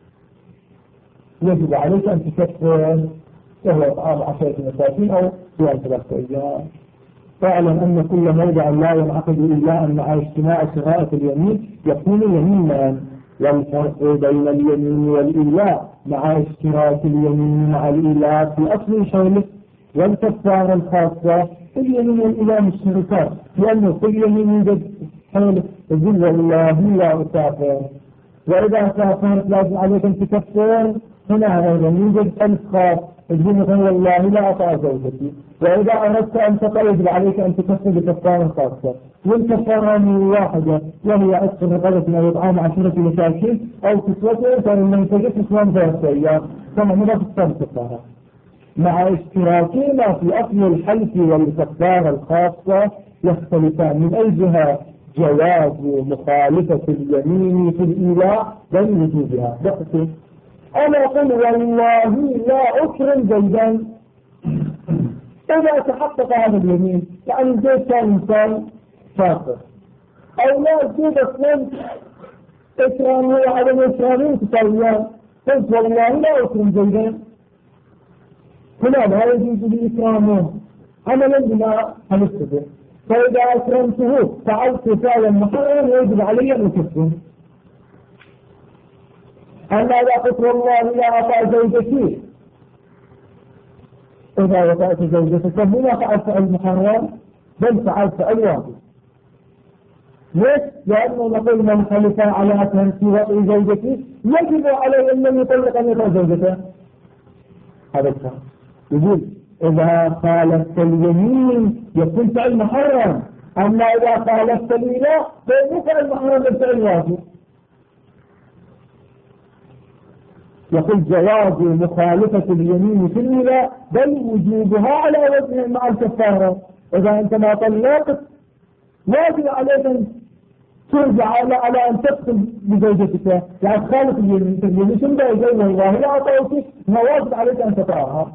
يجب عليك أن تكفر وهو إطعام 10 مساكين أو صيام 3 أيام. فاعلم أن كل موضع لا ينعقد إلا مع اجتماع شرائط اليمين يكون يمينا، والفرق بين اليمين والإيلاء مع اشتراك اليمين مع الإيلاء في أصل الحلف والكفارة الخاصة اليمين والإيلاء مشتركات، لأنه في اليمين يوجد حلف يقول والله لا أسافر، وإذا سافرت لازم عليك أن تكفر، هنا أيضا يوجد حلف خاص يقول مثلا والله لا أطأ زوجتي، وإذا أردت أن تطأ يجب عليك أن تكفر بكفارة خاصة، والكفارة من واحدة وهي عتق رقبة أو إطعام 10 مساكين أو كسوته، فإن تجد صيام 3 أيام كما مضى في الكفارة، مع اشتراكهما في أصل الحلف والكفارة الخاصة يختلفان من أي جهة جواز مخالفة اليمين في الإيلاء بل وجوبها. دقيقة أنا أقول والله لا أكرم زيدا، إذا تحقق هذا اليمين يعني زيد كان إنسان فاقر، أو لا زيد أصلا إكرامه وعدم إكرامه تساويان، قلت والله لا أكرم زيدا، هنا لا يجوز لي إكرامه عملا بما حلفت به، فإذا أكرمته فعلت فعلا محرما يجب علي أن أكفره. أما إذا قلت والله لا أطأ زوجتي، إذا وطأت زوجتك فهنا فعلت المحرم بل فعلت الواجب. ليش؟ لأنه نقول من حلف على أكرم في وطئ زوجتي يجب عليه أن لم يطلق أن يطأ زوجته. هذا الكلام يقول إذا خالفت اليمين يكون فعل محرم، أما إذا خالفت الإله فإنه فعل محرم بالفعل واجب. يقول جواز مخالفة اليمين في الإله بل وجوبها على وجه مع الكفارة، إذا أنت ما طلقت واجب عليك أن ترجع على أن تدخل بزوجتك، يعني تخالف اليمين ثم يقول والله لا أطأك، ما واجب عليك أن تطأها،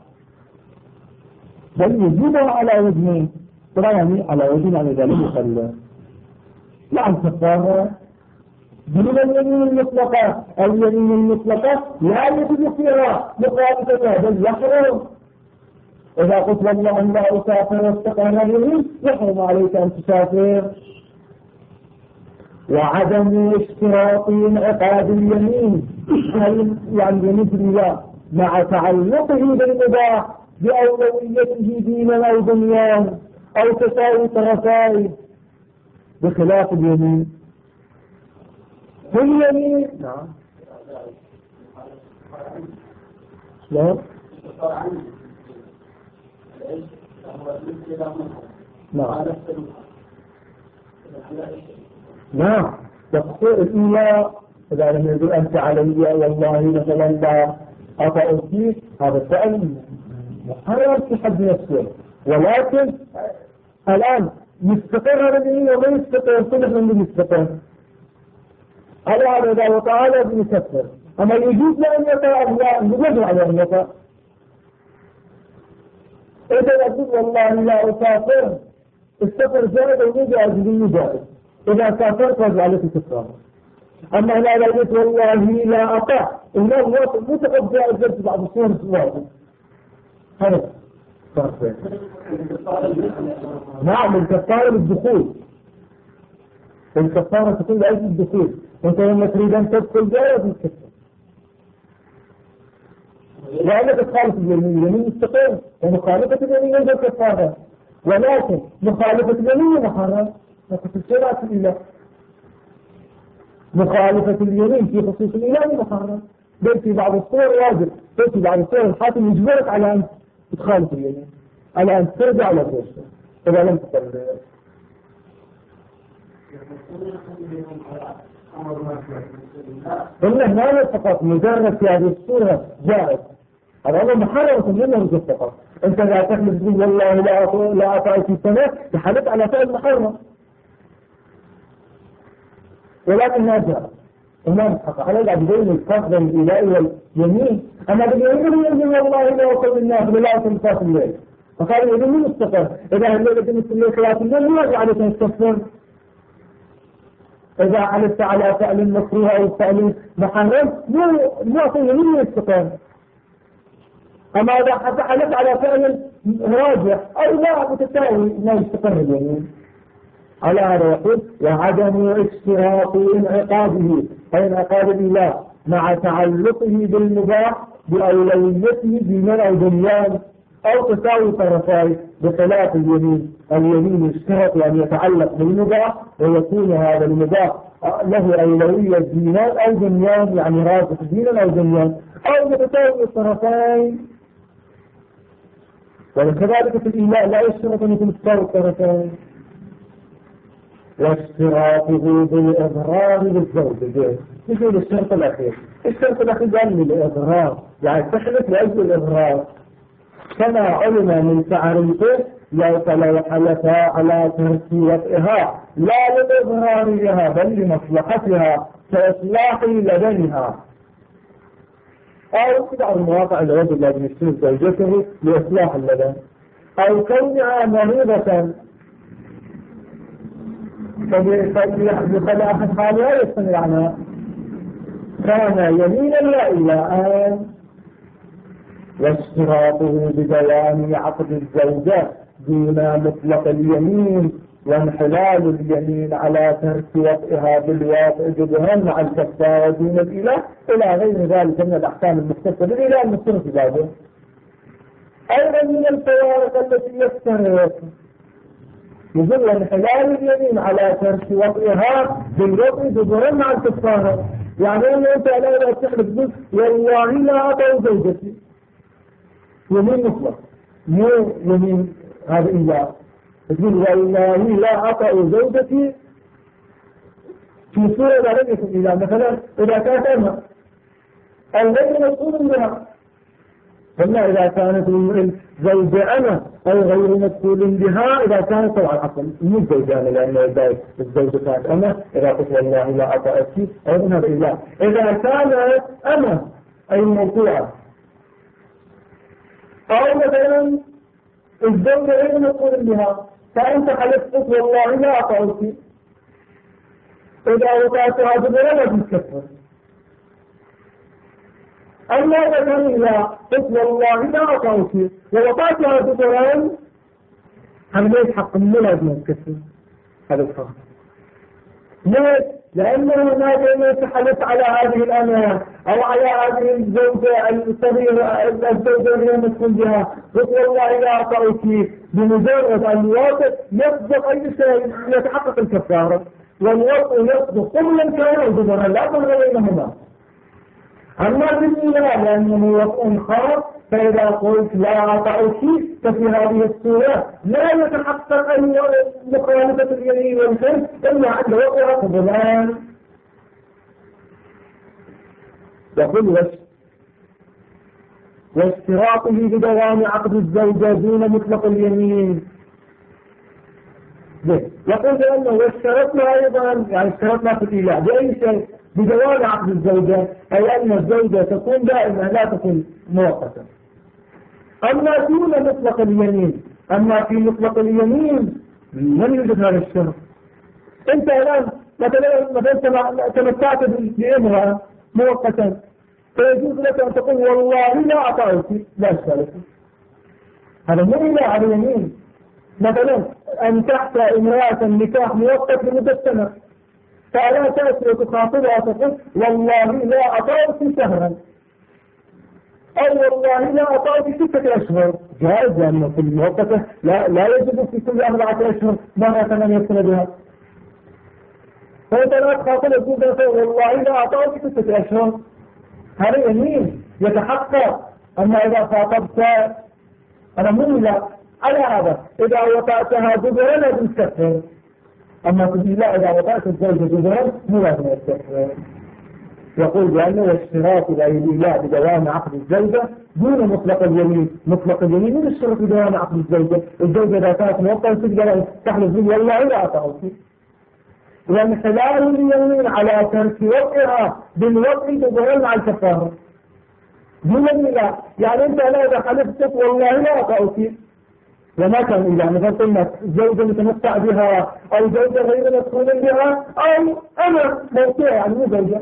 بل وجوبها على وجهين، ترى يعني على وجه يعني ذلك يخلى مع الكفارة. من اليمين المطلقة، اليمين المطلقة لا يجب فيها مخالفتها بل يحرم. إذا قلت والله أن لا أسافر واستقام اليمين يحرم عليك أن تسافر. وعدم اشتراط انعقاد اليمين يعني مثل مع تعلقه بالمباح بأولويته دينا أو دنيا أو تساوي طرفيه بخلاف اليمين. في اليمين نعم شلون؟ نعم تقصير الإيلاء إذا لم يقول أنت علي والله مثلا لا أطأ فيك هذا فعل محرم في حد نفسه، ولكن الآن مستقر اليمين وما يستقر صلح من يستقر هذا إذا وطأ بيكفر، أما يجوز له أن يطأ لا يجوز على أن يطأ. إذا أقول والله لا أسافر السفر جائز أو جائز بدون جائز، إذا سافرت فاز عليك كفارة. أما لا قلت والله لا أطاع إلا الواقع متقد جائز جلس بعض الصور الواقع هذا صار نعم الكفارة بالدخول، الكفارة تكون لأجل الدخول، أنت لما تريد أن تدخل جائز الكفارة لأنك تخالف اليمين مستقيم، ومخالفة اليمين ينزل كفارة، ولكن مخالفة اليمين محرم وقت الشرع الإله. مخالفة اليمين في خصوص الإله محرم، بل في بعض الصور واجب، بل في بعض الصور الحاكم يجبرك على أن تخالف اليمين، على أن ترجع على الرشد إذا لم تقل ذلك. قلنا هنا فقط مجرد في هذه الصورة جائز، هذا محرم منه رجل فقط. أنت لا تحلف تقول والله لا أطاع في سنة تحلف على فعل محرم، ولكن ما جاء هنا محقق على العبدين الفقر الإلهي واليمين. أما باليمين يقول والله لا أصل الناس لا أصل صلاة الليل، فقال اليمين مستقر، إذا الليلة مثل الليل صلاة الليل ما يجب عليك أن تستغفر. إذا علمت على فعل مكروه أو فعل محرم مو أصل يمين يستقر. أما إذا حلف على فعل راجح أو لا متساوي ما يستقر اليمين. على هذا يقول وعدم اشتراط انعقاده أي انعقاد الإله مع تعلقه بالمباح بأولويته دينا أو دنيا أو تساوي طرفيه بخلاف اليمين. اليمين يشترط أن يتعلق بالمباح ويكون هذا المباح له أولوية دينا أو دنيا، يعني راجح دينا أو دنيا أو تساوي الطرفين. وكذلك في الإيلاء لا يشترط أن يكون تساوي الطرفين، واشتراطه بالإضرار بالزوج. يقول الشرط الأخير، الشرط الأخير قال للإضرار، يعني تحلف لأجل الإضرار كما علم من تعريفه لو حلف على ترك وطئها لا للإضرار بها بل لمصلحتها كإصلاح لبنها، أو بعض المواقع الرجل لازم يشتري زوجته لإصلاح اللبن، أو كونها مريضة فلا أحد حالها يستمر عنها كان يمينا لا إله. واشتراطه بدوام عقد الزوجة دون مطلق اليمين وانحلال اليمين على ترك وطئها بالواقع جدها مع الكفارة دون الإله إلى غير ذلك من الأحكام المختصة بالإله المصير في ذلك. أيضا من الفوارق التي يفترق يقول انحلال اليمين على ترك وطئها بالوطء جدها مع الكفارة، يعني أنت لا تحلف بك والله لا أطع زوجتي، يمين مطلق مو يمين هذا إله، تقول والله لا أطع زوجتي في صورة لا لم يكن إله، مثلا إذا كانت أنا الغير مسؤول بها، فلا إذا كانت الزوجة أنا أو غير مسؤول بها إذا كانت طبعا عقل مو الزوجة أنا، لأن الزوجة كانت أنا إذا قلت والله لا أطأتي أيضا هذا إله. إذا كانت أنا أي موضوعة أو مثلا الزوجة غير مسؤول بها فأنت حلفت والله لا أطأتي، إذا وقعت هذا لا تتكفر. أما إذا كان إلا قلت والله لا أطأتي ووقعت هذا الدران هم ليس حق من لازم يتكفر هذا الفرق. ليش؟ لأنه ما كان يتحدث على هذه الأمانة أو على هذه الزوجة الصغيرة الزوجة التي مسكن بها، قلت والله لا أعطيك، بمجرد أن الواقع يصدق أي شيء يتحقق الكفارة، والواقع يصدق قبلا كان أو دبرا لا فرق بينهما. أما بالإله لأنه وقع خاص، فإذا قلت لا أعطيك ففي هذه الصورة لا يتحقق أي مخالفة اليمين والحلف إلا عند وقع قبلان. يقول واشتراطه بدوام عقد الزوجة دون مطلق اليمين. يقول بأنه اشترطنا أيضا، يعني اشترطنا في الإله بأي شيء بدوام عقد الزوجة، أي أن الزوجة تكون دائما لا تكون مؤقتا. أما دون مطلق اليمين، أما في مطلق اليمين لم يوجد هذا الشرط. أنت الآن مثلا تمتعت بامرأة مؤقتا، فيجوز لك أن تقول والله لا أعطيك، لا أشكال، هذا مو إله على اليمين. مثلا أن تحت امرأة نكاح مؤقت لمدة سنة، فلا تأتي وتخاطبها تقول والله لا أعطيك شهرا، أو والله لا أعطيك 6 أشهر، جائز لأنه في المؤقتة لا يجب في كل 4 أشهر مرة من يكون بها. فأنت لا تخاطبها تقول والله لا أعطيك 6 أشهر، هذا يمين يتحقق. أما إذا خاطبت أنا مولى على هذا، إذا وقعتها دبرا لازم تكفر. أما تقول لا، إذا وقعت الزوجة دبرا مو لازم تكفر. يقول بأنه الاشتراط الإله بدوام عقد الزوجة دون مطلق اليمين. مطلق اليمين من الشرط بدوام عقد الزوجة. الزوجة إذا كانت موقعة تقدر تحلف به والله لا أعطيك، وانحلال اليمين على ترك وقعها بالوقع تظهر مع الكفارة دون الإله. يعني أنت لا إذا حلفتك والله لا أعطيك وما كان إله، مثلا قلنا زوجة متمتع بها أو زوجة غير مسؤول بها أو أنا موقع يعني مو زوجة،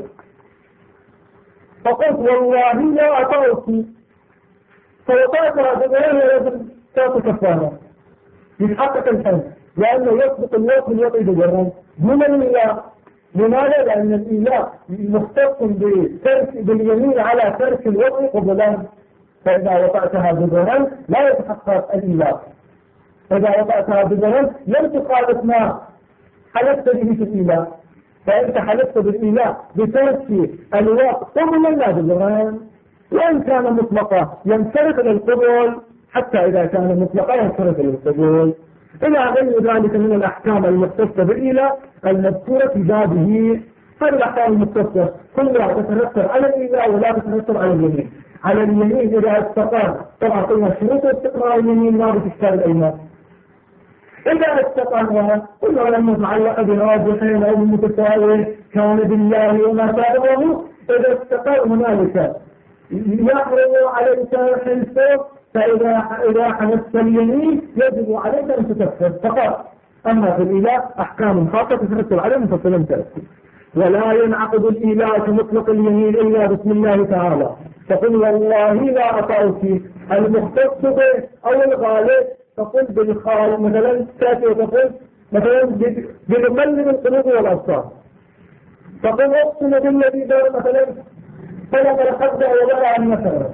فقلت والله لا أعطيك، فوقعتها بغير لازم تعطي كفارة يتحقق الحلف، لأنه يسبق الوقت من وقت دبرا دون الإله. لماذا؟ لأن الإله مختص باليمين على ترك الوقت قبلا، فإذا وقعتها دبرا لا يتحقق الإله. إذا وقعتها دبرا لم تخالف ما حلفت به في الإله، فأنت حلفت بالإله بترك الوقت قبلا لا دبرا. وإن كان مطلقا ينصرف للقبول، حتى إذا كان مطلقا ينصرف للقبول، إلى غير ذلك من الأحكام المختصة بالإله المذكورة في بابه. هذه الأحكام المختصة كلها تترتب على الإله ولا تترتب على اليمين. على اليمين إذا استقر، طبعا قلنا شروط استقرار اليمين ما بتشتغل الأيمان. إذا استقر قلنا لما تعلق براجحين أو المتساوي كان بالله وما سابقه، إذا استقر هنالك يحرم عليك حلفه، فإذا حدثت اليمين يجب عليك أن تكفر فقط. أما في الإله أحكام خاصة تترتب عليه مفصلا تأتي. ولا ينعقد الإله كمطلق اليمين إلا بسم الله تعالى، تقول والله لا أعطيك المختص به أو الغالب، تقول بالخال مثلا تأتي وتقول مثلا بمقلب القلوب والأبصار، تقول أقسم بالذي دار مثلا فلم الحد وبلع عن مثلا.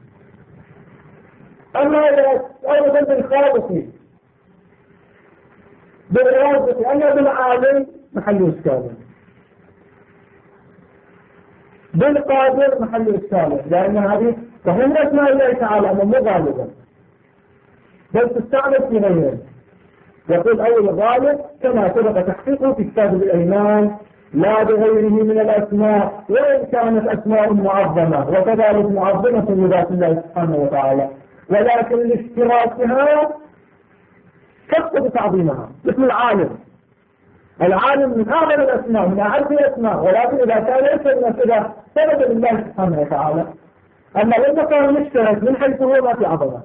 أما إذا أولا بالخالص بالرازق أما بالعالم محل إسكاله، بالقادر محل إسكاله، لأن هذه فهم أسماء الله تعالى مو غالبا بل تستعمل في غيره. يقول أول الغالب كما سبق تحقيقه في كتاب الأيمان لا بغيره من الأسماء، وإن كانت أسماء معظمة وكذلك معظمة لذات الله سبحانه وتعالى، ولكن لاشتراكها كسب تعظيمها. مثل العالم من أعظم الأسماء من أعز الأسماء، ولكن إذا كان ليس المسألة سبب لله سبحانه وتعالى. أما لما كان مشترك من حيث هو ما في عظمة،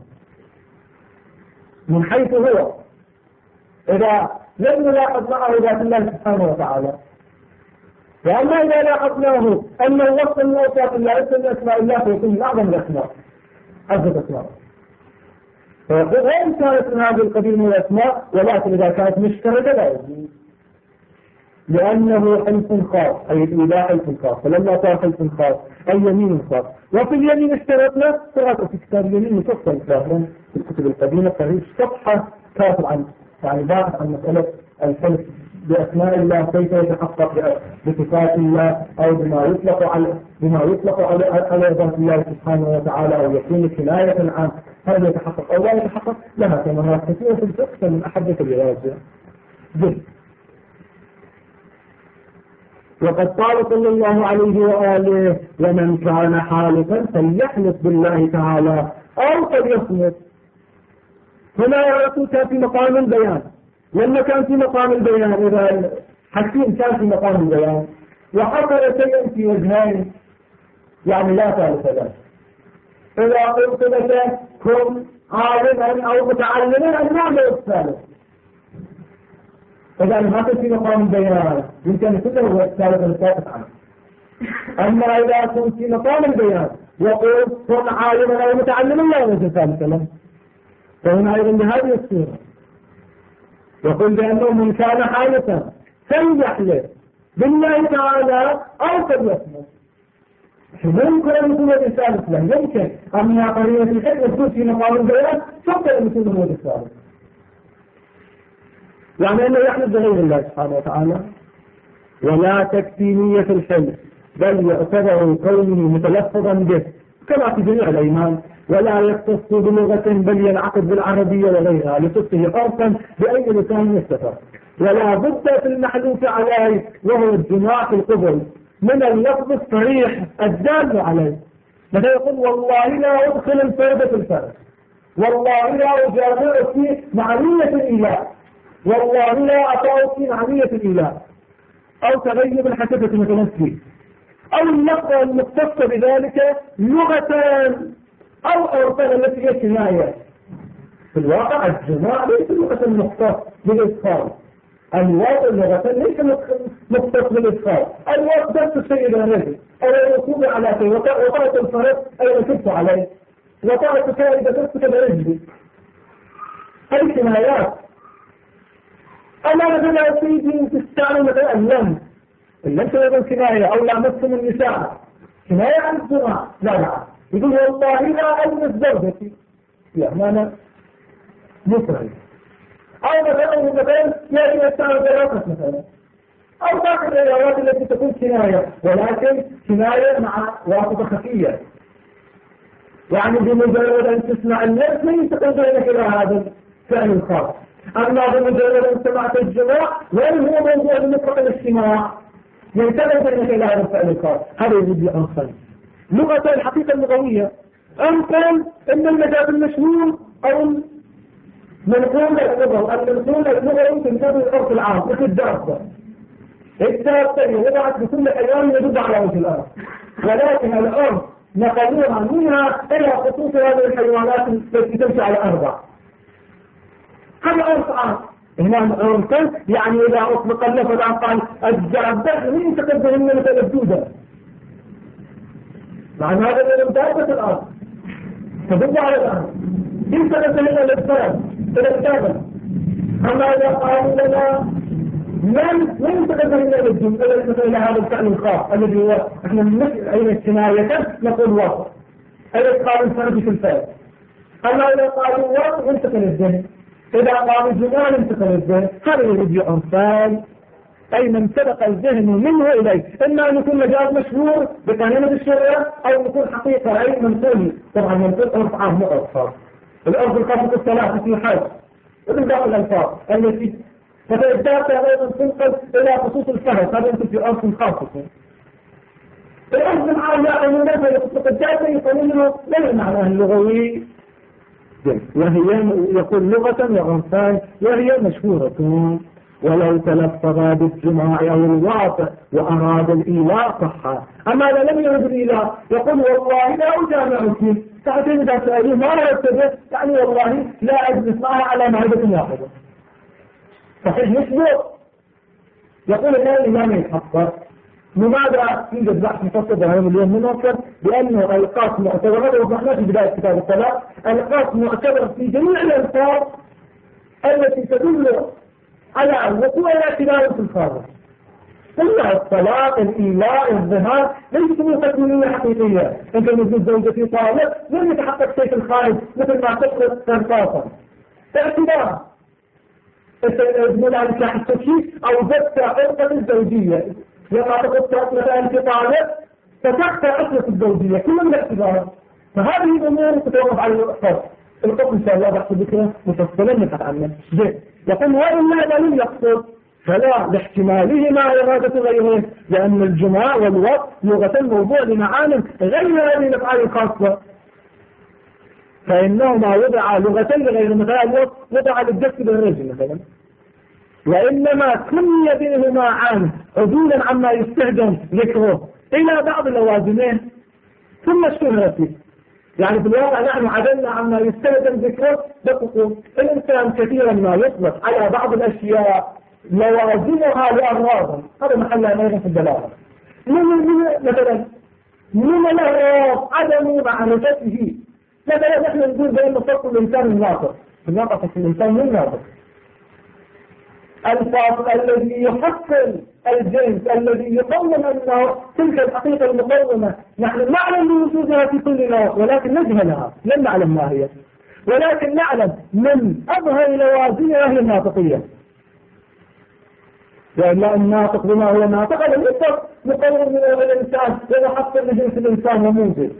من حيث هو إذا لم نلاحظ معه ذات الله سبحانه وتعالى. وأما إذا لاحظناه أن الوصف من أوصاف الله اسم أسماء الله فيكون من أعظم الأسماء أعظم الأسماء. فيقول وإن كانت من هذه القبيل من الأسماء، ولكن إذا كانت مشتركة لا يجوز. لأنه حلف خاص، أي الإله حلف خاص، فلما صار حلف خاص أي يمين خاص. وفي اليمين اشترطنا قراءة في كتاب اليمين مفصل ظاهرا في الكتب القديمة قريب صفحة كافر عن يعني باحث عن مسألة الحلف بأسماء الله كيف يتحقق بصفات الله أو بما يطلق على ذات الله سبحانه وتعالى أو يكون كناية عن هل يتحقق أو لا يتحقق. لها ثمرات كثيرة في الفقه من أحدث الروايات. وقد قال صلى الله عليه وآله ومن كان حالفا فليحلف بالله تعالى أو فليصمت. هنا يقول كان في مقام البيان. لما كان في مقام البيان إذا حكيم كان في مقام البيان وحصل شيء في وجهين يعني لا ثالث له. إذا قلت لك كن عالما أو متعلما المعنى الثالث. إذا ما كنت في مقام البيان يمكن أن يكون هو الثالث الثالث عنه. أما إذا كنت في مقام البيان وقل كن عالما أو متعلما لا يوجد ثالث له. فهنا أيضا بهذه الصورة يقول بأنه من كان حالفا فليحلف بالله تعالى أو فليصمت. يمكن أن يكون الثالث له، يمكن أما قرينة الحلف تكون في مقام البيان فقط أن يكون هو الثالث. يعني أنه يحلف بغير الله سبحانه وتعالى. ولا تكفي نية الحلف بل يعتبر كونه متلفظا به كما في جميع الأيمان. ولا يختص بلغة بل ينعقد بالعربية وغيرها لتصله عرفا بأي لسان يستفر. ولا بد في المحلوف عليه وهو الجماع في القبل من اللفظ الصريح الدال عليه. مثلا يقول والله لا أدخل الفرد في الفرد، والله لا أجامع في معنية الإله، والله لا أطاع في معنية الإله، أو تغيب الحسبة متنسي، أو اللفظة المختصة بذلك لغتان أو أرطان التي هي كناية. في الواقع الجماع ليس لغة مختص بالإدخال، الواقع لغة ليس مختص بالإدخال، الواقع بس الشيء إذا نزل أو الركوب على شيء وطاعة الفرد أو ركبت عليه وطاعة الشيء إذا تسكت برجلي. هذه كنايات. أما مثلا سيدي تستعمل مثلا اللمس أيضا كناية أو لامستم النساء كناية عن الجماع. لا يقول والله لا ألمس زوجتي يعني أنا مفرد. أو مثلا يأتي يستعمل دراسة مثلا أو بعض الرياضات التي تكون كناية ولكن كناية مع واسطة خفية، يعني بمجرد أن تسمع اللمس من يتقدر لك إلى هذا الفعل الخاص. أما بمجرد أن سمعت الجماع وين هو موضوع المطلق الاجتماع ينتبه بينك إلى هذا الفعل الخاص. هذا يجب أنصل لغة الحقيقة اللغوية. أنقل أن المجاز المشهور أو منقول اللغة المنقول اللغوي تنتبه الأرض العام مثل الدابة. الدابة وضعت بكل أيام يدب على وجه الأرض، ولكن الأرض نقلوها منها إلى خصوص هذه الحيوانات التي تمشي على أربع. هذا أرض عام. هنا أرض يعني إذا أطلق اللفظ عن قال الدابة من تقدر من مثل الدودة، معنى هذا من دابة الأرض تدب على الأرض إن تقدر لنا للفرد إلى الدابة. أما إذا قالوا لنا من تقدر لنا للجمع إلى هذا الفعل الخاص الذي هو إحنا من أين الكناية نقول وصف إذا قالوا الفرد في الفعل. أما إذا قالوا وصف انتقل الذهن، إذا قالوا جمال انتقل الذهن. هذا يرجع أنفال أي من سبق الذهن منه إليه، إما أن يكون مجاز مشهور بقانون الشرع أو يكون حقيقة أي منقول. طبعا منقول أرض عام مؤخر الأرض الخاصة الثلاثة في حاج ومن داخل الألفاظ التي فتأتى أيضا تنقل إلى خصوص الفرد. هذا يمكن في أرض خاصة. الأرض العامة عموما فيطلق الجاء يقولونه لا المعنى اللغوي، وهي يقول لغة وعنفان وهي مشهورة. ولو تلفظ بالجماع أو الواقع وأراد الإيلاء صح. أما إذا لم يرد الإيلاء يقول والله لا أجامعك، ساعتين إذا سألوه ما يرتبه يعني والله لا أجلس معها على معدة واحدة. صحيح مشبه. يقول الآن الإمام يتحقق. لماذا يوجد بحث مفصل بهذا اليوم مناصر؟ بأنه القاس معتبر، هذا وضحناه في بداية كتاب الطلاق، القاس معتبر في جميع الألفاظ التي تدل على الوقوع الاعتبار في الخارج. إلا الطلاق، الإيلاء، الظهار ليس من تكوينية حقيقية. أنت وجود زوجتي طالق لم يتحقق شيء في الخارج مثل ما تفرض تنقاطا اعتبار تقول عن نكاح التشريك أو ضبط عقدة الزوجية. لما تقول مثلا أنت طالق فتحت عقدة الزوجية كل من الاعتبار. فهذه الأمور تتوقف على الأخطار. القسم إن شاء الله بحث ذكره مفصلا نبحث عنه. يقول وإلا لم يقصد فلا لاحتماله مع إرادة غيره، لأن الجماع والوقت لغة موضوع لمعان غير هذه الأفعال الخاصة، فإنهما وضع لغة لغير مثلا الوقت وضع للجسد بالرجل مثلا، وإنما كل بينهما عام عدولا عما يستخدم ذكره إلى بعض اللوازمين ثم اشتهر فيه. يعني في الواقع نحن عدلنا عما يستخدم ذكره دققوا. الإنسان كثيرا ما يطلق على بعض الأشياء لوازمها لأغراض، هذا محل أمير في الدلالة. مثلا من الأغراض عدم معرفته. مثلا نحن نقول بين فرق الإنسان الناطق، في الواقع في الإنسان من الناطق الفاصل الذي يحصل الجنس الذي يقوم أنه تلك الحقيقة المقومة نحن نعلم بوجودها في كل نوع ولكن نجهلها، لم نعلم ما هي، ولكن نعلم من أظهر لوازمها هي الناطقية. لأن الناطق بما هو ناطق هذا يطلق مقوم من الإنسان ويحصل لجنس الإنسان وموجود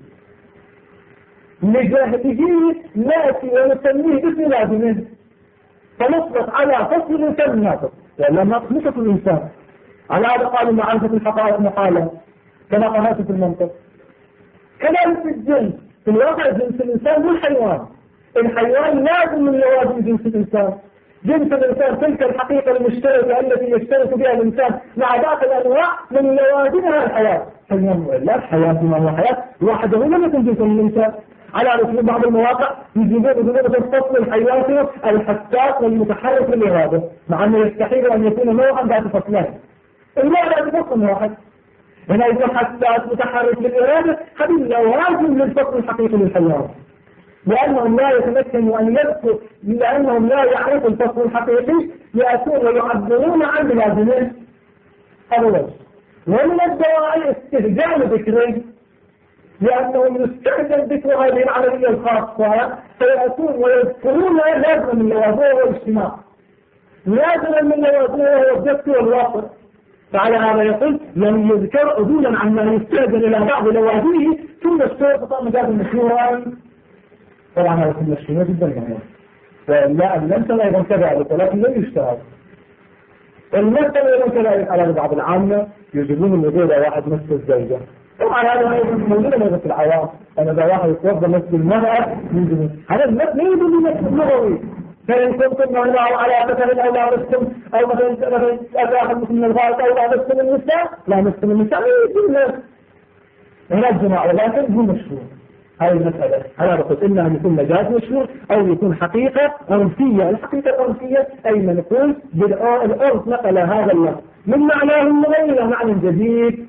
لجهله نأتي ونسميه باسم لازمه فنطلق على فصل الإنسان الناطق، لأن الناطق مش في الإنسان. على هذا قالوا معرفة الحقائق محالة كما قالت في المنطق. كذلك في الجنس، في الواقع جنس الإنسان مو الحيوان. الحيوان لازم من لوازم جنس الإنسان. جنس الإنسان تلك الحقيقة المشتركة التي يشترك بها الإنسان مع باقي الأنواع من لوازمها الحياة. لا الحياة بما هو حياة وحده لم يكن جنس الإنسان. على رسول بعض المواقع يجيبون الفصل الحيواني الحساس والمتحرك للإرادة، مع أنه يستحيل أن يكون نوعا ذات فصلين. المعنى ذات فصل واحد. هنا يكون حساس متحرك للإرادة هذه لوازم للفصل الحقيقي للحيوان، لأنهم لا يتمكنوا أن يذكروا، لأنهم لا يعرفوا الفصل الحقيقي يأتون ويعبرون عن لازمين. هذا وجه. ومن الدواعي استهجان ذكرين، لأنهم يستخدم ذكر هذه العملية الخاصة فيأتون ويذكرون لازم من لوازمه والاجتماع، لازم من لوازمه هو الجسد والواقع. فعلى هذا يقول لم يذكر عدولا عما يستخدم إلى بعض لوازمه ثم اشترط مجال مشهورا. طبعا هذا كله مشهور جدا كمان، فلا المثل أيضا كذلك ولكن لم يشتهر. المثل أيضا كذلك على بعض العامة يجبون الوجود واحد مثل الزوجة. طبعا هذا موجود في العوام، أنا إذا واحد يتوضى مثل المرأة يجبون هذا المثل لا يجب مثل اللغوي. فإن كنتم على مثلا أو لا مسلم أو مثلا أباح المسلم من الغائط أو لا مسلم النساء، لا مسلم النساء يجب هنا الجماعة، ولكن هو مشهور. هذه المسألة أنا بقول إنها يكون مجاز مشهور أو يكون حقيقة عرفية. الحقيقة العرفية أي منقول بالعرف نقل هذا اللفظ من معناه اللغوي إلى معنى جديد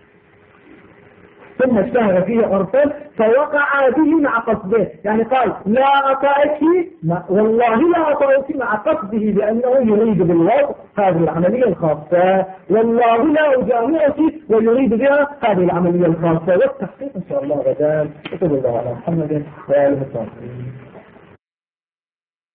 ثم اشتهر فيه عرفا فوقع به مع قصده. يعني قال لا أطائك والله لا أطائك مع قصده بأنه يريد بالوضع هذه العملية الخاصة، والله لا أجامعك ويريد بها هذه العملية الخاصة. والتحقيق إن شاء الله غدا. وصلى الله على محمد وآله وصحبه.